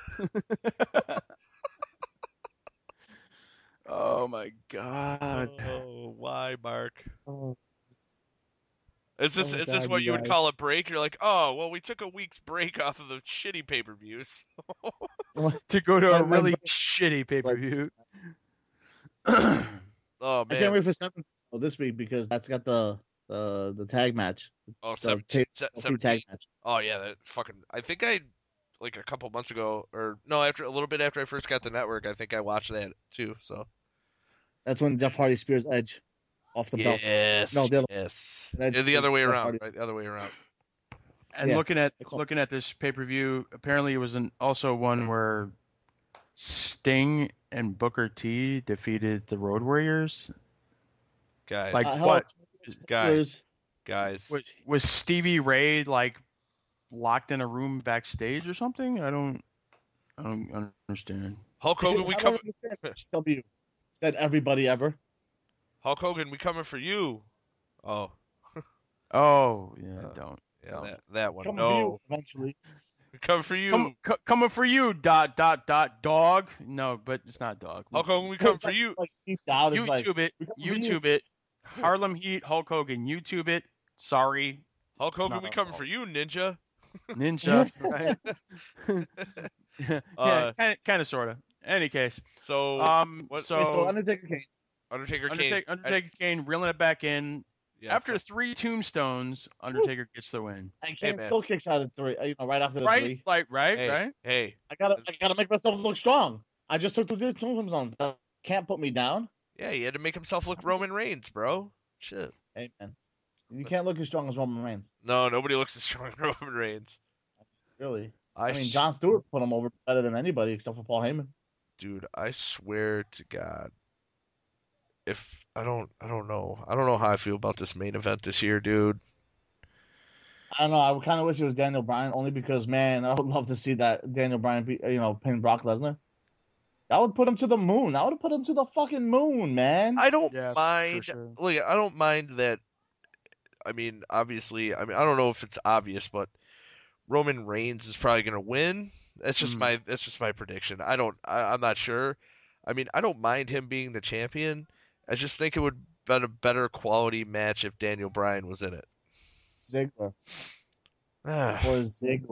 Oh my god. Oh, why, Mark? Oh, Is this Oh, is this God, what you you would guys. call a break? You're like, oh, well, we took a week's break off of the shitty pay-per-views. To go to a My- my really brain- shitty pay per view. Oh I can't man. wait for seventh this week because that's got the the the tag match. Oh, The seventeen, tape- se- I'll see tag seventeen. match. Oh yeah, that fucking. I think I like a couple months ago, or no, after a little bit after I first got the network, I think I watched that too. So That's when Jeff Hardy spears Edge off the belt. yes, No, the other- yes, That's- Yeah, the other way Jeff around, Hardy. right? The other way around. And Yeah. looking at Cool. looking at this pay per view, apparently it was an, also one where Sting and Booker T defeated the Road Warriors. Guys, Like Uh, hell, what? guys, guys. Was, was Stevie Ray like locked in a room backstage or something? I don't, I don't understand. Hulk Hogan, we I come. don't understand. H W said everybody ever. Hulk Hogan, we coming for you. Oh, Oh yeah, Uh, don't. yeah, No. that that one. Coming No, for you eventually. we coming for you. Come, co- coming for you, dot dot dot dog. No, but it's not dog. Hulk Hogan, we come It's for like- you. Like deep down, it's like YouTube it. we come for you. YouTube it. Harlem Heat, Hulk Hogan. YouTube it. Sorry, Hulk Hogan, not we our coming fault. for you, Ninja. Ninja. Right? yeah, Uh, kind of, kind of, sort of. Any case, So um, what- so, Okay, so Undertaker Kane. Undertaker, Kane. Undertaker, Undertaker Kane reeling it back in. Yeah, After so- three tombstones, Undertaker gets the win. And Kane man. still kicks out of three. uh, You know, right after the Right, three. like right, hey, right. hey, I gotta, I gotta make myself look strong. I just took the tombstones. Can't put me down. yeah, he had to make himself look Roman Reigns, bro. Shit. Hey man, you can't look as strong as Roman Reigns. No, nobody looks as strong as Roman Reigns. Really. I, I mean, s- Jon Stewart put him over better than anybody except for Paul Heyman. dude, I swear to God, if I don't, I don't know, I don't know how I feel about this main event this year, dude. I don't know. I kind of wish it was Daniel Bryan, only because, man, I would love to see that Daniel Bryan, be, you know, pin Brock Lesnar. That would put him to the moon. That would have put him to the fucking moon, man. I don't Yeah, for mind. sure. Look, I don't mind that. I mean, obviously, I mean, I don't know if it's obvious, but Roman Reigns is probably gonna win. That's just Mm. my that's just my prediction. I don't. I, I'm not sure. I mean, I don't mind him being the champion. I just think it would been a better quality match if Daniel Bryan was in it. Ziggler Ah, or Ziggler.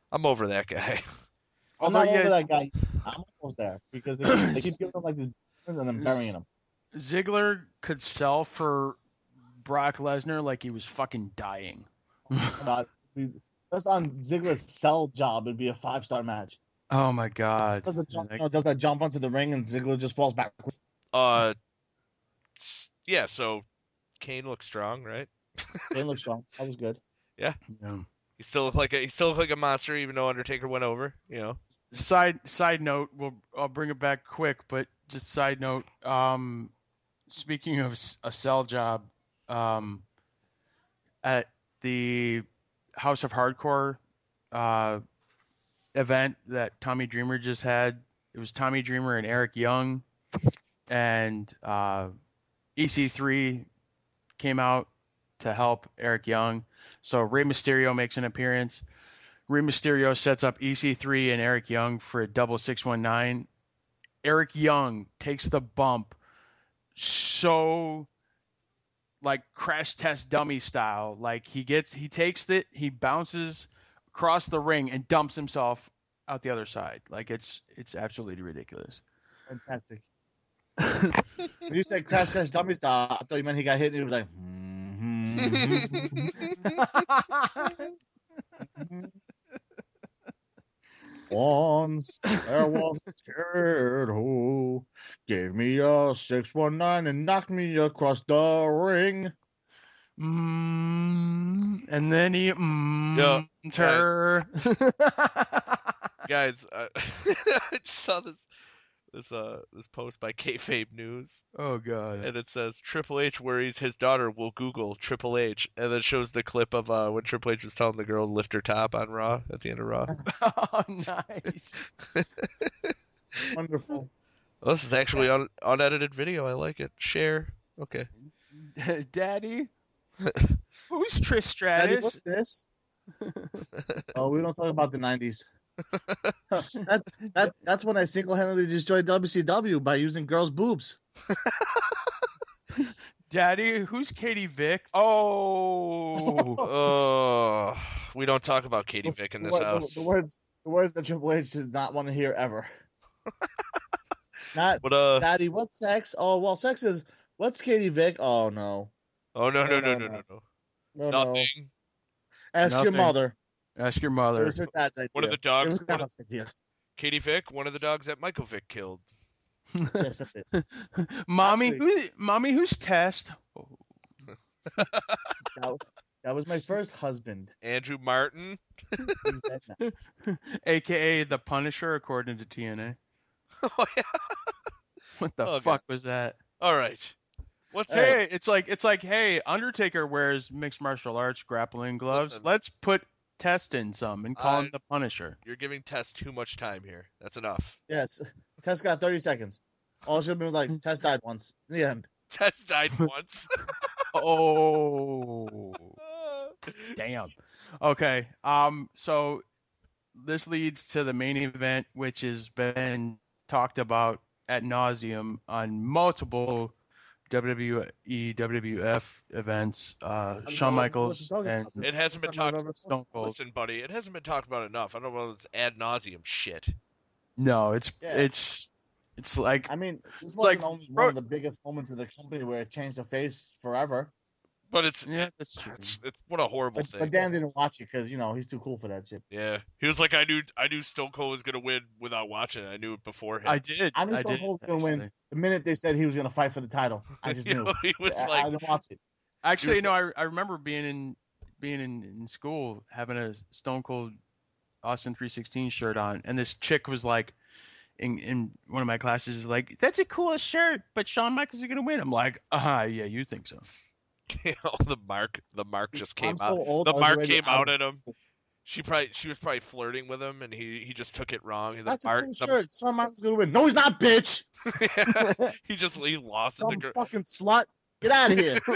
I'm over that guy. I'm Although not yeah, over that guy. I'm almost there because they keep, they keep giving him like the and then burying him. Ziggler could sell for Brock Lesnar like he was fucking dying. About that's on Ziggler's cell job. It'd be a five star match. Oh my god. Does, the jump, Like- you know, does that jump onto the ring and Ziggler just falls backwards? Uh, yeah. So Kane looks strong, right? It looks strong. That was good. yeah. He still look like a he still look like a monster, even though Undertaker went over. You know. Side side note, we'll I'll bring it back quick, but just side note. Um, speaking of s- a cell job, um, at the House of Hardcore, uh, event that Tommy Dreamer just had, it was Tommy Dreamer and Eric Young, and uh, E C three came out to help Eric Young. So Rey Mysterio makes an appearance. Rey Mysterio sets up E C three and Eric Young for a double six one nine. Eric Young takes the bump so like crash test dummy style. Like he gets, he takes it, he bounces across the ring and dumps himself out the other side. Like it's it's absolutely ridiculous. Fantastic. When you said crash test dummy style, I thought you meant he got hit and he was like, once there was a scared who gave me a six one nine and knocked me across the ring. Mm, and then he mm, Yeah, her. Guys, I, I just saw this this uh this post by Kayfabe News, Oh god. and it says Triple H worries his daughter will Google Triple H, and then shows the clip of uh when Triple H was telling the girl to lift her top on Raw at the end of Raw. Oh, nice. Wonderful. Well, this is actually un- unedited video. I like it. Share. Okay. Daddy, who's Trish Daddy, Stratus? what's this? Oh, we don't talk about the nineties. that, that that's when I single-handedly destroyed W C W by using girls' boobs. Daddy, who's Katie Vick? Oh, Oh, we don't talk about Katie Vick in this the, house. The, the words, the words that Triple H does not want to hear ever. Not, But uh, Daddy, what's sex? Oh, well, sex is what's Katie Vick? Oh no, oh no no no no, no no. no no. no, Nothing. no. Ask your Nothing. mother. ask your It mother. was her dad's idea. One of the It dogs. was One of, God's idea. Katie Vick, one of the dogs that Michael Vick killed. Yes, that's it. Mommy, Actually- who? Mommy, who's Test? That, was- that was my first husband. Andrew Martin. He's dead now. A K A the Punisher, according to T N A. Oh yeah. What the Oh, fuck was that? All right. What's Hey, Hey, next? it's like it's like, hey, Undertaker wears mixed martial arts grappling gloves. Listen. Let's put Test in some and call I- him the Punisher. You're giving Tess too much time here. That's enough. Yes. Tess got thirty seconds. All should have been like, Tess died once. The end. Tess died once. Oh, damn. Okay. Um. So this leads to the main event, which has been talked about ad nauseum on multiple W W E, W W F events. Uh, I Shawn don't know what Michaels you're talking and about. This It hasn't been is something I've talked- ever- Stone Cold. Listen, buddy, it hasn't been talked about enough. I don't know if it's ad nauseum shit. No, it's Yeah. it's it's like I mean, this It's wasn't like- only one of the biggest moments of the company where it changed the face forever. But it's, yeah, that's true. it's, it's what a horrible But, thing. but Dan didn't watch it because, you know, he's too cool for that shit. Yeah, he was like, I knew, I knew Stone Cold was gonna win without watching it. I knew it before him. I did. I knew I Stone did, Cold was going to win actually. the minute they said he was going to fight for the title. I just You knew. know, he was I, like, I didn't watch it. Actually, was no, I I remember being in being in, in school having a Stone Cold Austin three sixteen shirt on, and this chick was like, in in one of my classes, is like, "That's a cool shirt, but Shawn Michaels is gonna win." I'm like, "Uh huh, yeah, you think so?" you know, the mark, the mark just came I'm out. so old. The I was mark already came out of at him. school. She probably, she was probably flirting with him, and he, he just took it wrong. And the That's a mark, cool the- shirt. Shawn Michaels going to win. No, he's not, bitch. Yeah, he just he lost it. Some To gr- fucking slut. Get out of here.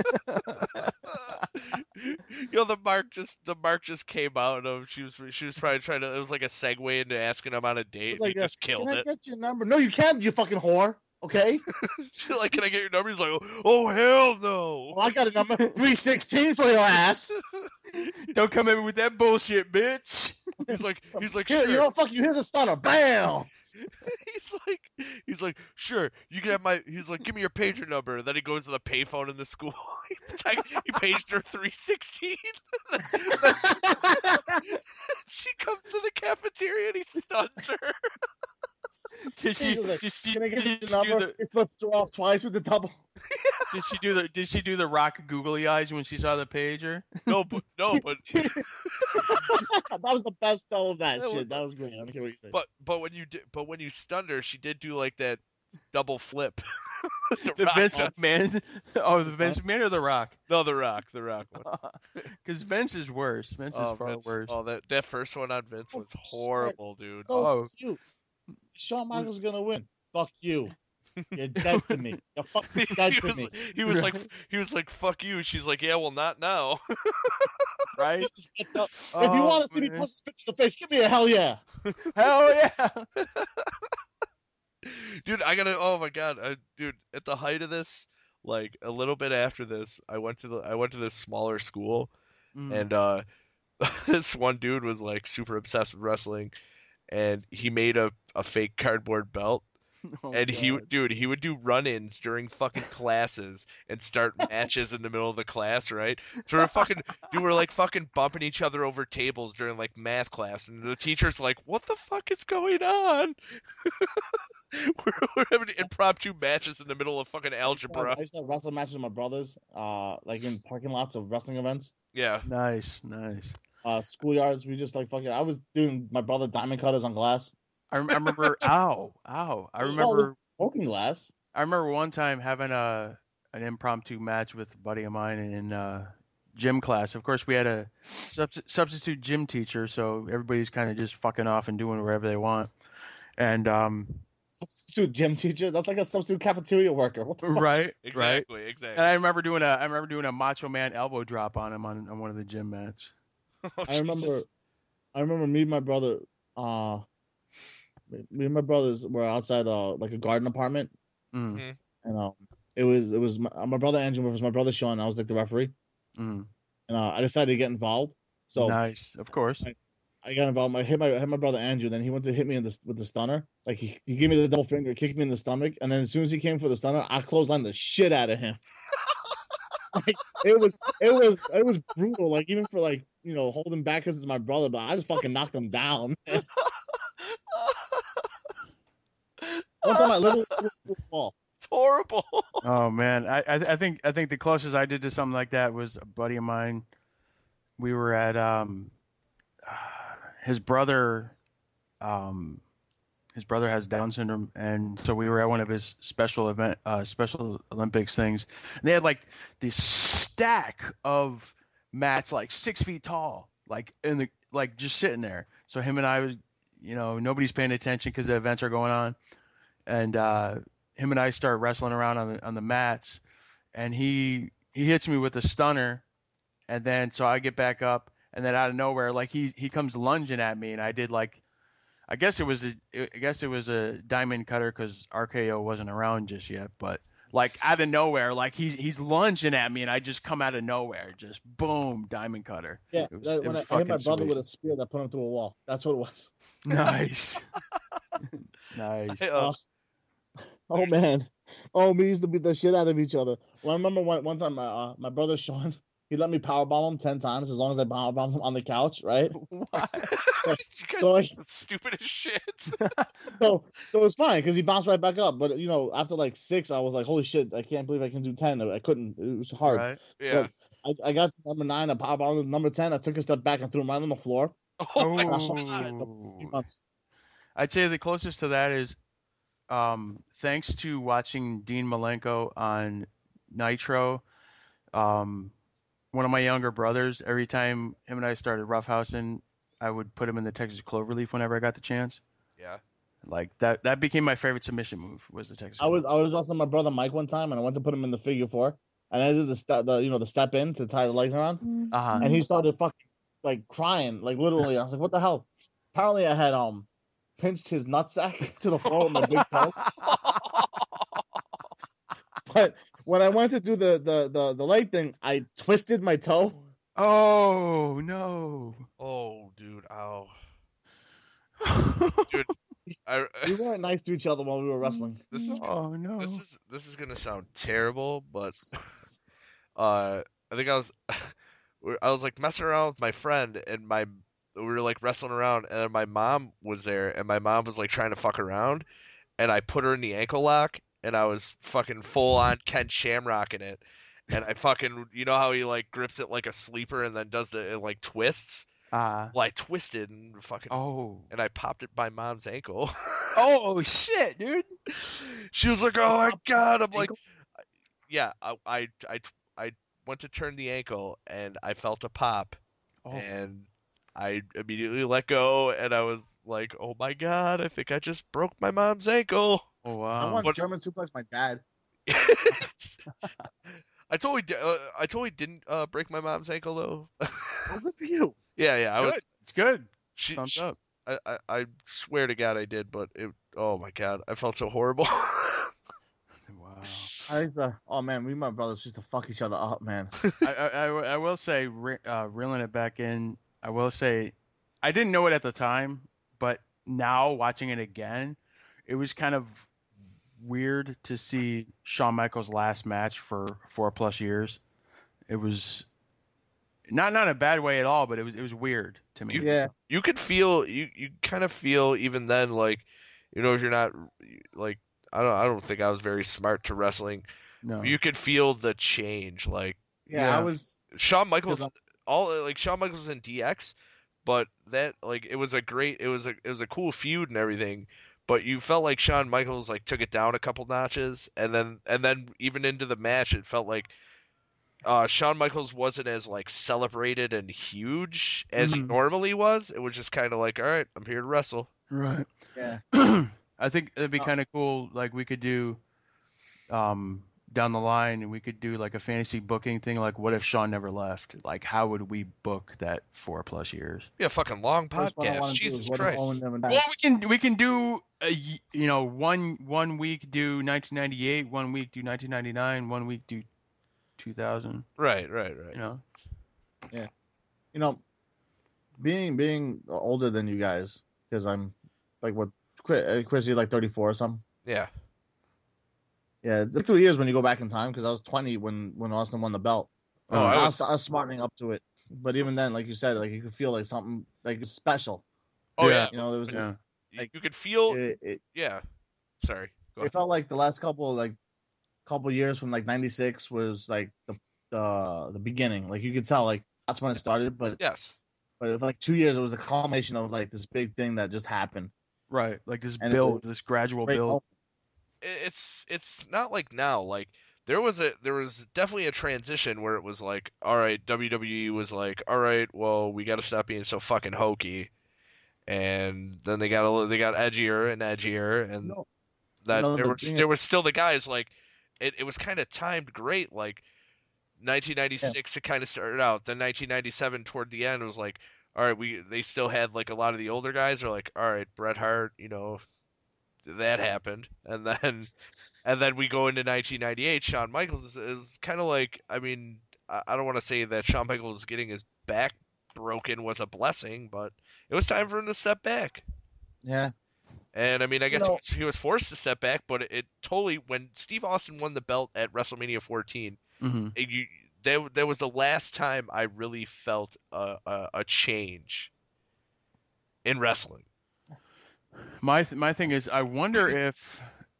you know, the mark just the mark just came out of. She was she was probably trying to. It was like a segue into asking him on a date. It's and like, he uh, just killed can I it. get your number? No, you can't, you fucking whore. Okay? She's like, can I get your number? He's like, oh hell no. Well, I got a number. three sixteen for your ass. Don't come at me with that bullshit, bitch. He's like, he's like, Here, sure. you know, fuck you. Here's a stunner. Bam. He's like, he's like, sure, you can have my. He's like, give me your pager number. And then he goes to the payphone in the school. he, text- he paged her three sixteen. She comes to the cafeteria and he stuns her. Did she? He's like, Did she? Can I get Did your she do number? the? He flipped her off twice with the double. Did she do the? Did she do the rock googly eyes when she saw the pager? No, but no, but That was the best sell of that That shit. was- That was great. I don't care what you say. but but when you did, but when you stunned her, she did do like that double flip. the The rock Vince one. McMahon. Oh, the Vince McMahon or the Rock? No, the rock, the rock one. Because Vince is worse. Vince is Oh, far Vince- worse. oh, that that first one on Vince was Oh, horrible, dude. So Oh. cute. Shawn Michaels gonna win. Fuck you. You're dead to me. You're fucking dead he to was, me. he was like, Right. he was like, "Fuck you." She's like, "Yeah, well, not now." Right? If you Oh, want to see me man. punch a spit in the face, give me a hell yeah. Hell yeah! Dude, I gotta. Oh my god, I, dude! At the height of this, like a little bit after this, I went to the I went to this smaller school, Mm. and uh, this one dude was like super obsessed with wrestling, and he made a a fake cardboard belt. Oh, And he, God. would- dude, he would do run-ins during fucking classes and start matches in the middle of the class, right? So we're fucking, dude, we're like fucking bumping each other over tables during like math class, and the teacher's like, "What the fuck is going on?" we're, we're having impromptu matches in the middle of fucking algebra. I used to have wrestling matches with my brothers, uh, like in parking lots of wrestling events, Yeah. Nice, nice. uh, schoolyards. We just like fucking. I was doing my brother diamond cutters on glass, I, rem- I remember. Ow, ow! I Oh, it was- remember. smoking glass. I remember one time having a an impromptu match with a buddy of mine in uh, gym class. Of course, we had a subs- substitute gym teacher, so everybody's kind of just fucking off and doing whatever they want. And um, Substitute gym teacher. That's like a substitute cafeteria worker. What the fuck? right, right. Exactly. And Exactly. I remember doing a I remember doing a Macho Man elbow drop on him on, on one of the gym mats. Oh, I remember, Jesus. I remember me and my brother. Uh, me and my brothers were outside, uh, like a garden apartment, Mm, and um, it was it was my, my brother Andrew versus my brother Sean. I was like the referee, mm. and uh, I decided to get involved. So Nice, of course. I got involved. I hit my I hit my brother Andrew. Then he went to hit me in the, with the stunner. Like he, he gave me the double finger, kicked me in the stomach, and then as soon as he came for the stunner, I clotheslined the shit out of him. Like it was it was it was brutal. Like even for like you know holding back because it's my brother, but I just fucking knocked him down. One time I literally threw the ball. It's horrible. Oh man, I, I I think I think the closest I did to something like that was a buddy of mine. We were at um, his brother, um, his brother has Down syndrome, and so we were at one of his special event, uh, Special Olympics things, and they had like this stack of mats, like six feet tall, like in the like just sitting there. So him and I was, you know, nobody's paying attention because the events are going on, and uh, him and I start wrestling around on the on the mats, and he he hits me with a stunner, and then so I get back up, and then out of nowhere, like he he comes lunging at me, and I did like, I guess it was a I guess it was a diamond cutter because R K O wasn't around just yet, but like out of nowhere, like he's he's lunging at me, and I just come out of nowhere, just boom, diamond cutter. Yeah, It was- that- it when I, was I hit my fucking brother sweet. with a spear that put him through a wall. That's what it was. Nice, nice. I, uh, Oh man, oh we used to beat the shit out of each other. Well, I remember one one time my uh, my brother Sean, he let me powerbomb him ten times as long as I powerbombed him on the couch, right? What? you guys So, like- are stupid as shit. So so it was fine because he bounced right back up. But you know, after like six, I was like, holy shit, I can't believe I can do ten. I couldn't. It was hard. Right? Yeah. I, I got to number nine, I powerbombed him. Number ten, I took a step back and threw him right on the floor. Oh, my Oh. god. Few months. I'd say the closest to that is, um, thanks to watching Dean Malenko on Nitro, um, one of my younger brothers, every time him and I started roughhousing, I would put him in the Texas Cloverleaf whenever I got the chance. Yeah. Like that, that became my favorite submission move was the Texas. I was I was wrestling my brother Mike one time, and I went to put him in the figure four, and I did the step, the you know the step in to tie the legs around, Uh huh. and he started fucking like crying, like literally. I was like, what the hell? Apparently, I had um pinched his nutsack to the floor with my big toe. But when I went to do the the the, the leg thing, I twisted my toe. Oh no! Oh, dude. Ow. Dude, I We weren't nice to each other while we were wrestling. this is Oh no. this is this is gonna sound terrible, but uh, I think I was we- I was like messing around with my friend, and my we were like wrestling around, and my mom was there, and my mom was like trying to fuck around, and I put her in the ankle lock, and I was fucking full on Ken Shamrock in it, and I fucking you know how he like grips it like a sleeper and then does the it like twists. Ah. Well, I twisted and fucking Oh. and I popped it by mom's ankle. Oh shit, dude. She was like, "Oh my god!" I'm like, Ankle? "Yeah." I, I, I, I went to turn the ankle and I felt a pop, Oh. and I immediately let go, and I was like, "Oh my god! I think I just broke my mom's ankle." Oh I wow. once What- German suplex my dad. I totally, di- uh, I totally didn't uh, break my mom's ankle though. Oh, good for you. yeah, yeah, I was. Good. It's good. She, Thumbs she- up. I, I, I swear to God I did, but it. Oh my god, I felt so horrible. Wow. I used to, oh man, we and my brothers used to fuck each other up, man. I, I, I, I will say, re- uh, reeling it back in, I will say, I didn't know it at the time, but now watching it again, it was kind of weird to see Shawn Michaels' last match for four plus years. It was not not in a bad way at all, but it was it was weird to me. Yeah. You could feel you you kind of feel even then like you know if you're not like I don't I don't think I was very smart to wrestling. No. You could feel the change like Yeah, Yeah. I was. Shawn Michaels 'Cause all like Shawn Michaels in D X, but that like it was a great it was a it was a cool feud and everything, but you felt like Shawn Michaels like took it down a couple notches, and then and then even into the match it felt like uh, Shawn Michaels wasn't as like celebrated and huge as he Mhm. normally was. It was just kind of like, all right, I'm here to wrestle. Right. Yeah. I think it'd be Oh. kind of cool. Like we could do, um, down the line, and we could do like a fantasy booking thing. Like, what if Shawn never left? Like, how would we book that four plus years? Yeah, fucking long First one I podcast. wanna do is Jesus what if Christ. Owen never died? Well, we can we can do a y- you know one one week do nineteen ninety-eight, one week do nineteen ninety-nine, one week do two thousand. Right, right, right. You know. You know, being being older than you guys, because I'm like what Chris, uh, Chris, you're like thirty-four or something. Yeah. Yeah, it's three years when you go back in time, because I was twenty when when Austin won the belt. Oh, Um, I I, was- was, I was smartening up to it, but even then, like you said, like you could feel like something like special. Oh Yeah. yeah. You know, there was Yeah. You, like- you could feel. it, it, Yeah. Sorry. Go it ahead. felt like the last couple like couple years from like ninety-six was like the the the beginning. Like you could tell like that's when it started, but Yes. but for like two years it was the culmination of like this big thing that just happened. Right. Like this And it build, was this gradual Great build. moment. It- It's it's not like now. Like there was a there was definitely a transition where it was like, all right, W W E was like, all right, well, we got to stop being so fucking hokey, and then they got a, they got edgier and edgier, and No, that know, there the were thing there is- were still the guys like it, it was kind of timed great like nineteen ninety-six it kind of started out, then nineteen ninety-seven toward the end was like, all right, we they still had like a lot of the older guys are like, all right, Bret Hart, you know, that happened, and then and then we go into nineteen ninety-eight. Shawn Michaels is, is kind of like, I mean, I, I don't want to say that Shawn Michaels getting his back broken was a blessing, but it was time for him to step back. yeah, And I mean, I guess he, know- was, he was forced to step back, but it, it totally when Steve Austin won the belt at WrestleMania fourteen, Mm-hmm. it, you, that that was the last time I really felt a, a, a change in wrestling. My th- my thing is, I wonder if,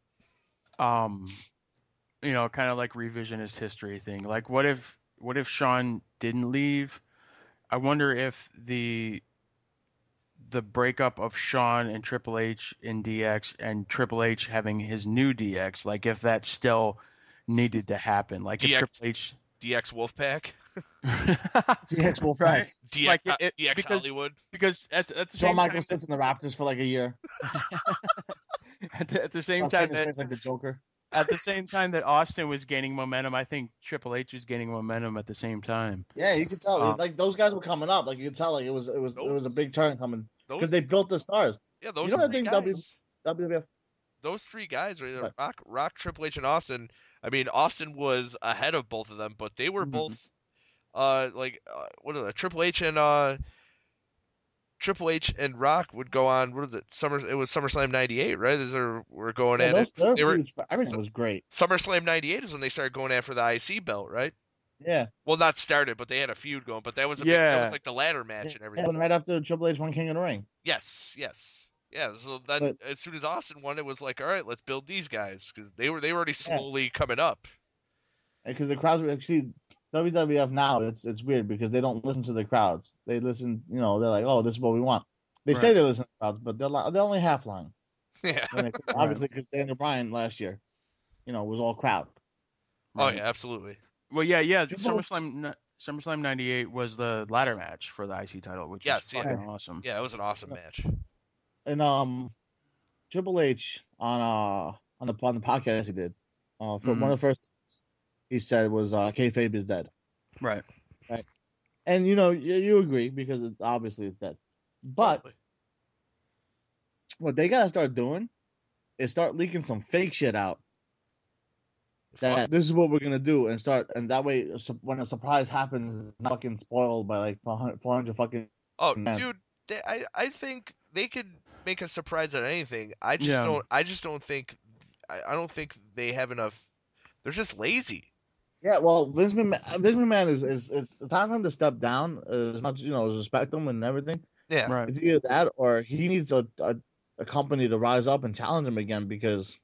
um, you know, kind of like revisionist history thing. Like, what if what if Shawn didn't leave? I wonder if the the breakup of Shawn and Triple H in D X and Triple H having his new D X, like if that still needed to happen. Like if D X Triple H. D X Wolfpack, D X Wolfpack. Right. D X Like, it- it- D X because- Hollywood. Because at, at the Shawn same time, Michaels sits in the Raptors for like a year. at the, at the same I'll time paint his that face like the Joker. at the same time that Austin was gaining momentum, I think Triple H was gaining momentum at the same time. Yeah, you could tell. Um, like those guys were coming up. Like you could tell. Like it was it was it was a big turn coming Those, because they built the stars. yeah, those know what I three think guys. W- W W F. Those three guys, right? Right. Rock, Rock, Triple H, and Austin. I mean, Austin was ahead of both of them, but they were Mhm. both, uh, like, uh, what are they? Triple H and uh, Triple H and Rock would go on. What is it? Summer. It was SummerSlam ninety-eight, right? These are were going Yeah, at those it. their They were feuds for everything was great. SummerSlam ninety-eight is when they started going after the I C belt, right? Yeah. Well, not started, but they had a feud going. But that was a big, that was Yeah. like the ladder match and everything. And right after Triple H won King of the Ring. Yes, yes, yeah. So then, But- as soon as Austin won, it was like, all right, let's build these guys because they were they were already slowly coming up. Because the crowds were actually W W F now, it's it's weird because they don't listen to the crowds. They listen, you know, they're like, oh, this is what we want. They say Right. they listen to the crowds, but they're li- they're only half lying. Yeah. When it- obviously, because Daniel Bryan last year, you know, was all crowd. Oh Right. yeah, absolutely. Well, yeah, yeah. Triple- SummerSlam SummerSlam ninety-eight was the ladder match for the I C title, which Yes, was yeah. fucking awesome. Yeah, it was an awesome match. And um, Triple H on uh on the on the podcast he did, uh, for Mhm. one of the first he said was uh, kayfabe is dead. Right. And you know, you, you agree because it, obviously it's dead. But Totally. what they gotta start doing is start leaking some fake shit out. That Fuck. this is what we're gonna do, and start, and that way, a su- when a surprise happens, it's not fucking spoiled by like four hundred fucking. Oh, Man. dude, they, I I think they could make a surprise at anything. I just Yeah. don't. I just don't think. I, I don't think they have enough. They're just lazy. Yeah, well, Vince McMahon, Vince McMahon is, is it's time for him to step down as much, you know, as respect him and everything. Yeah. Right. It's either that or he needs a, a a company to rise up and challenge him again because.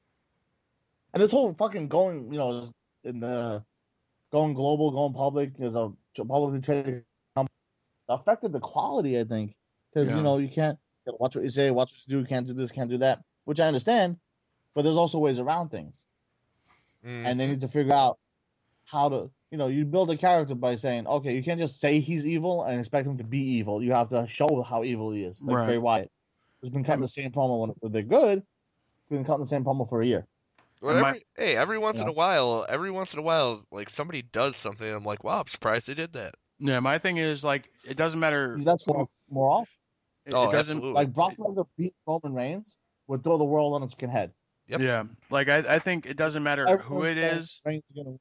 And this whole fucking going, you know, in the going global, going public as a publicly traded company affected the quality, I think, because Yeah. you know you can't you know, watch what you say, watch what you do, can't do this, can't do that, which I understand, but there's also ways around things, Mm. and they need to figure out how to, you know, you build a character by saying, okay, you can't just say he's evil and expect him to be evil. You have to show how evil he is, like Right. Bray Wyatt, who's been cutting the same promo when when they're good, been cutting the same promo for a year. Well, And my- every, hey, every once You in know? a while, every once in a while, like somebody does something. I'm like, wow, I'm surprised they did that. Yeah. My thing is like it doesn't matter. That's more, more often. It, Oh, it doesn't. absolutely. Like Brock Lesnar beat Roman Reigns would throw the world on its fucking head. Yep. Yeah. Like I, I think it doesn't matter who Everyone it says is. Reigns is gonna win.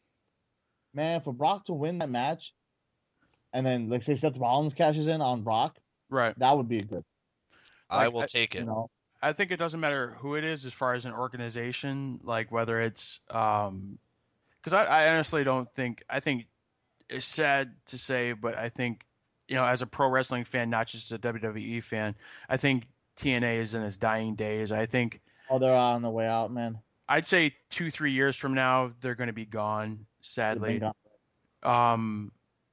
Man, for Brock to win that match, and then like say Seth Rollins cashes in on Brock, Right. that would be a good. I Like, will I- take it. You know, I think it doesn't matter who it is as far as an organization, like whether it's um because I, I honestly don't think I think it's sad to say, but I think, you know, as a pro wrestling fan, not just a W W E fan, I think T N A is in its dying days. I think oh, they're on the way out, man. I'd say two, three years from now, they're going to be gone, They've sadly. been gone. Um,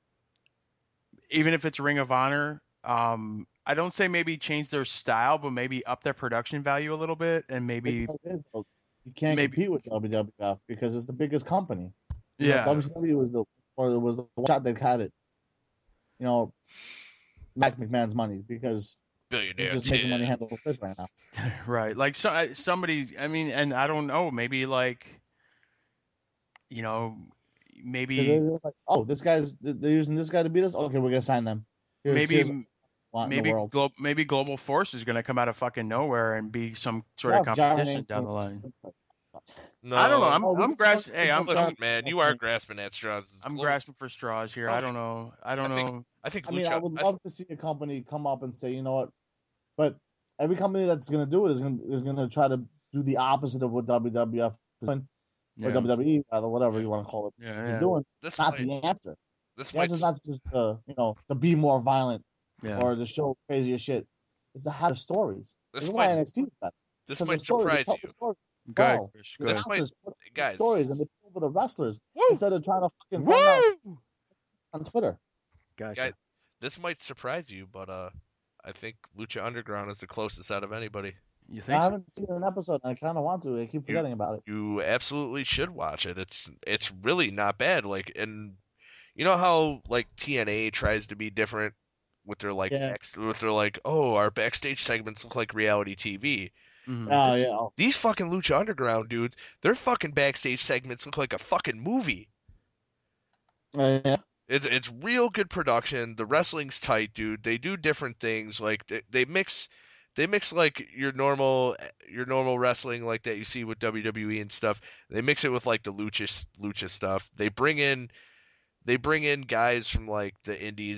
even if it's Ring of Honor, um, I don't say maybe change their style, but maybe up their production value a little bit, and maybe You know, it is, though. You can't maybe- compete with W W F because it's the biggest company. You know, yeah, W C W was the or was the shot that had it. You know, Mac McMahon's money because Billionaire. he's just making money Tim. hand over fist right now. right. Like so, I- somebody, I mean, and I don't know, maybe like, you know, 'Cause maybe they're just like, oh, this guy's they're using this guy to beat us. Okay, we're gonna sign them. Here's, maybe here's what we want in the maybe world. glo- maybe Global Force is going to come out of fucking nowhere and be some sort of Yeah, John competition ain't- down the line. No, I don't know. I'm Oh, we I'm can- grasping. Hey, I'm Listen, Listen, I'm, man, you listen. are grasping at straws. I'm Global- grasping for straws here. I don't know. I don't I think- know. I think I mean, Lucha. I would I love to see a company come up and say, you know what, but every company that's going to do it is going is going to try to do the opposite of what W W F is doing, Yeah, or W W E, rather, whatever you want to call it, yeah, is yeah. doing. this Not might, the answer. this The might, answer is not just uh, you know to be more violent yeah. or to show crazier shit. It's to have the stories. this This is why might, N X T is better. this 'Cause might the story- they surprise tell you. the story Good. well. Chris, The good. This might- announcers put the guys. stories and they put over the wrestlers Woo! instead of trying to fucking find out Woo! on Twitter. Gotcha. Guys, this might surprise you, but uh, I think Lucha Underground is the closest out of anybody. You I think? So? haven't seen an episode and I kind of want to. I keep forgetting about it. You absolutely should watch it. It's it's really not bad. Like, and you know how like T N A tries to be different with their like Yeah. back, with their like, oh, our backstage segments look like reality T V. Mhm. Oh This- yeah. Oh, These fucking Lucha Underground dudes, their fucking backstage segments look like a fucking movie. Uh, yeah. It's it's real good production. The wrestling's tight, dude. They do different things. Like they, they mix they mix like your normal your normal wrestling like that you see with W W E and stuff. They mix it with like the lucha lucha stuff. They bring in they bring in guys from like the indies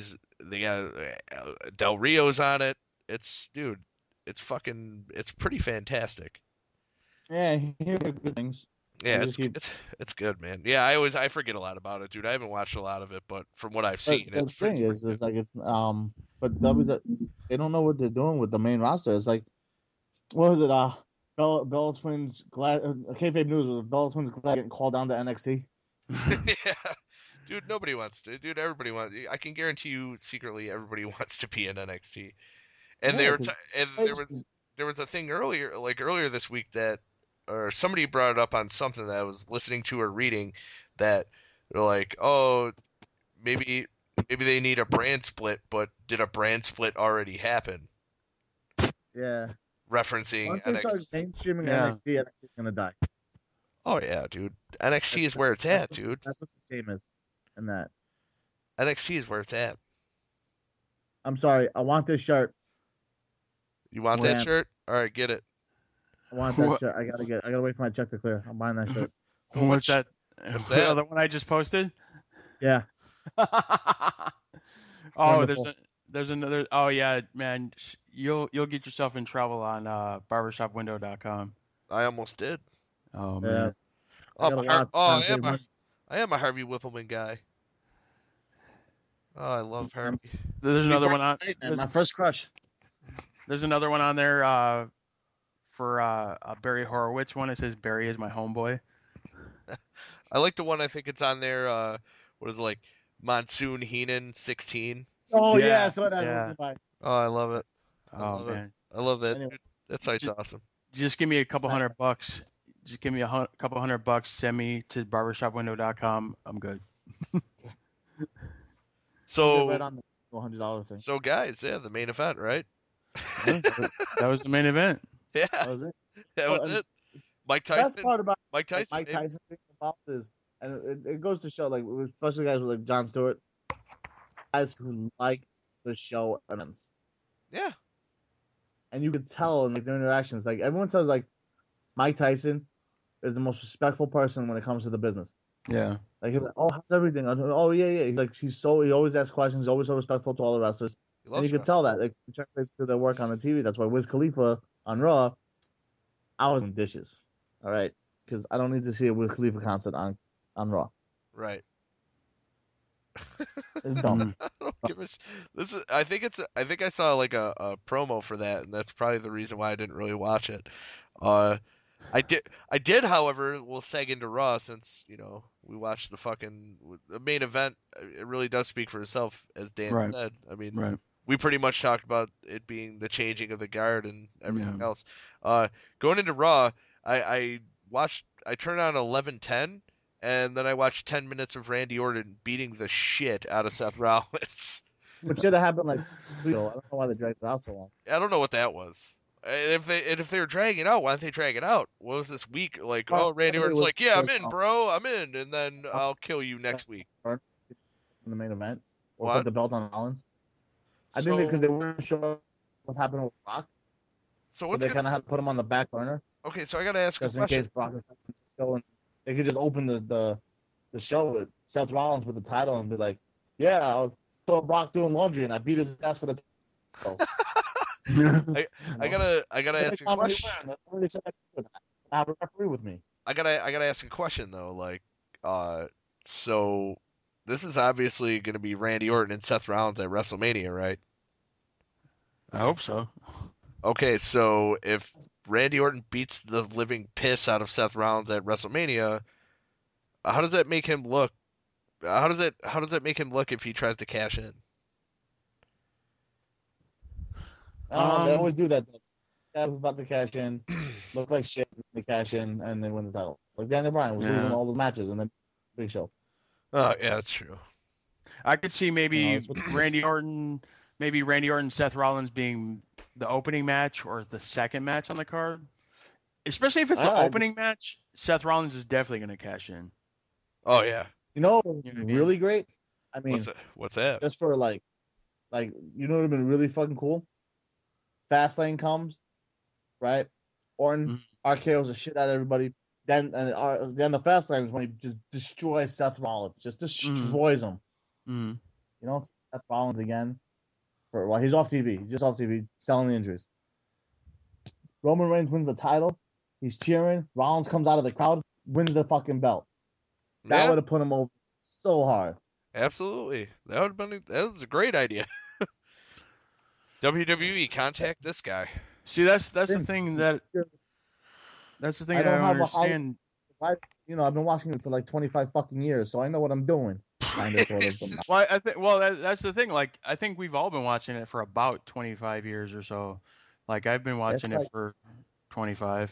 they got uh, Del Rio's on it. It's dude, it's fucking, it's pretty fantastic. Yeah, he hear good things. Yeah, They it's just keep- it's it's good, man. Yeah, I always I forget a lot about it, dude. I haven't watched a lot of it, but from what I've But seen, the it's thing pretty. is, is like it's um, but W they don't know what they're doing with the main roster. It's like, what was it? Uh, Bella, Bella Twins glad. Uh, Kayfabe News was Bella Twins glad getting called down to N X T. Yeah, dude, nobody wants to. Dude, everybody wants. I can guarantee you, secretly, everybody wants to be in N X T. And Yeah, they were, 'cause t- and there was there was a thing earlier, like earlier this week that, or somebody brought it up on something that I was listening to or reading, that they're like, oh, maybe maybe they need a brand split, but did a brand split already happen? Yeah. Referencing Once they start N X T. mainstreaming Yeah. N X T, N X T is gonna die. Oh yeah, dude. N X T is where it's That's at, what- dude. That's what the shame is, and that. N X T is where it's at. I'm sorry. I want this shirt. You want Ram. that shirt? All right, get it. I want that What- shirt. I gotta get. I gotta wait for my check to clear. I'm buying that shirt. Well, What's which- that? what's The that? other one I just posted? Yeah. oh, there's Wonderful. a, there's another. Oh yeah, man, sh- you'll you'll get yourself in trouble on uh, barbershop window dot com. I almost did. Oh Yeah. man, I I'm gotta a Har- watch oh, I Dante am a, Martin. I am a Harvey Whippleman guy. Oh, I love Harvey. there's another one on. Hey, man, There's, my first crush. there's another one on there uh, for uh, a Barry Horowitz one. It says Barry is my homeboy. I like the one. I think it's on there. Uh, what is it, like Monsoon Heenan sixteen? Oh Yeah, yeah, that's what I yeah. was by. Oh, I love it. I Oh love it. man, I love that. Anyway. Dude, that site's Just- awesome. just give me a couple Sign hundred bucks. Just give me a hun- couple hundred bucks. Send me to barbershop window dot com. I'm good. So, right on the one hundred dollars thing. so guys, yeah, the main event, right? Yeah, that was the main event. Yeah, That was it. that Oh, was and it. Mike The best Tyson. part about Mike like, Tyson. Mike baby. Tyson being involved is, and it, it goes to show, like especially guys with like Jon Stewart, guys who like the show elements, Yeah. and you can tell in like their interactions. Like everyone says, like Mike Tyson is the most respectful person when it comes to the business. Yeah. Like, he's like, oh, how's everything? Oh, yeah, yeah. He's like, he's so he always asks questions. He's always so respectful to all the wrestlers. He And loves you can wrestling. tell that. Like, it translates to their work on the T V. That's why Wiz Khalifa on Raw, I was doing dishes. All right, because I don't need to see a Wiz Khalifa concert on on Raw. Right. It's dumb. I don't give a sh- This is. I think it's. I think I saw like a, a promo for that, and that's probably the reason why I didn't really watch it. Uh, I did. I did, however. We'll seg into Raw since you know we watched the fucking the main event. It really does speak for itself, as Dan Right. said. I mean, Right. we pretty much talked about it being the changing of the guard and everything Yeah. else. Uh, going into Raw, I, I watched. I turned on eleven ten. And then I watched ten minutes of Randy Orton beating the shit out of Seth Rollins. What should have happened like I don't know why they dragged it out so long. I don't know what that was. And if they and if they were dragging it out, why didn't they drag it out? What was this week like? Well, Oh, Randy everybody Orton's was like, yeah, I'm pissed in, off. bro, I'm in, and then I'll kill you next week. In the main event, or What? put the belt on Rollins. I think because So- they weren't sure what happened with Brock, So so what's they gonna, kind of had to put him on the back burner okay? So I gotta ask a just in question. case Brock was showing. They could just open the, the the show with Seth Rollins with the title and be like, "Yeah, I saw Brock doing laundry and I beat his ass for the title." I gotta I gotta ask a question. I have a referee with me. I gotta I gotta ask a question though. Like, uh, so this is obviously gonna be Randy Orton and Seth Rollins at WrestleMania, right? I hope so. Okay, so if Randy Orton beats the living piss out of Seth Rollins at WrestleMania, how does that make him look? How does it how does that make him look if he tries to cash in? Um, they Um, always do that. Though. Guys about to cash in, look like shit, they cash in, and they win the title. Like Daniel Bryan was Yeah. losing all the matches, and then Big Show. Oh yeah, that's true. I could see maybe No, it's what- Randy Orton, maybe Randy Orton, Seth Rollins being the opening match or the second match on the card. Especially if it's the I- I opening match, Seth Rollins is definitely going to cash in. Oh yeah. You know, You know what I mean? really great. I mean, What's that? What's that? just for like, like you know, what would have been really fucking cool. Fastlane comes, right? Orton Mhm. R K Os the shit out of everybody. Then and uh, then the Fastlane is when he just destroys Seth Rollins, just destroys him. Mm. You don't see Seth Rollins again for a while. He's off T V. He's just off T V selling the injuries. Roman Reigns wins the title. He's cheering. Rollins comes out of the crowd, wins the fucking belt. That Yeah, would have put him over so hard. absolutely. That would have been that was a great idea. W W E, contact this guy. See, that's that's the Vince, thing that that's the thing I that I don't don't have a understand. I, you know, I've been watching it for like twenty-five fucking years, so I know what I'm doing. Kind of, sort of. But not. Well, I think well that, that's the thing. Like, I think we've all been watching it for about twenty-five years or so. Like, I've been watching It's it like- for twenty-five.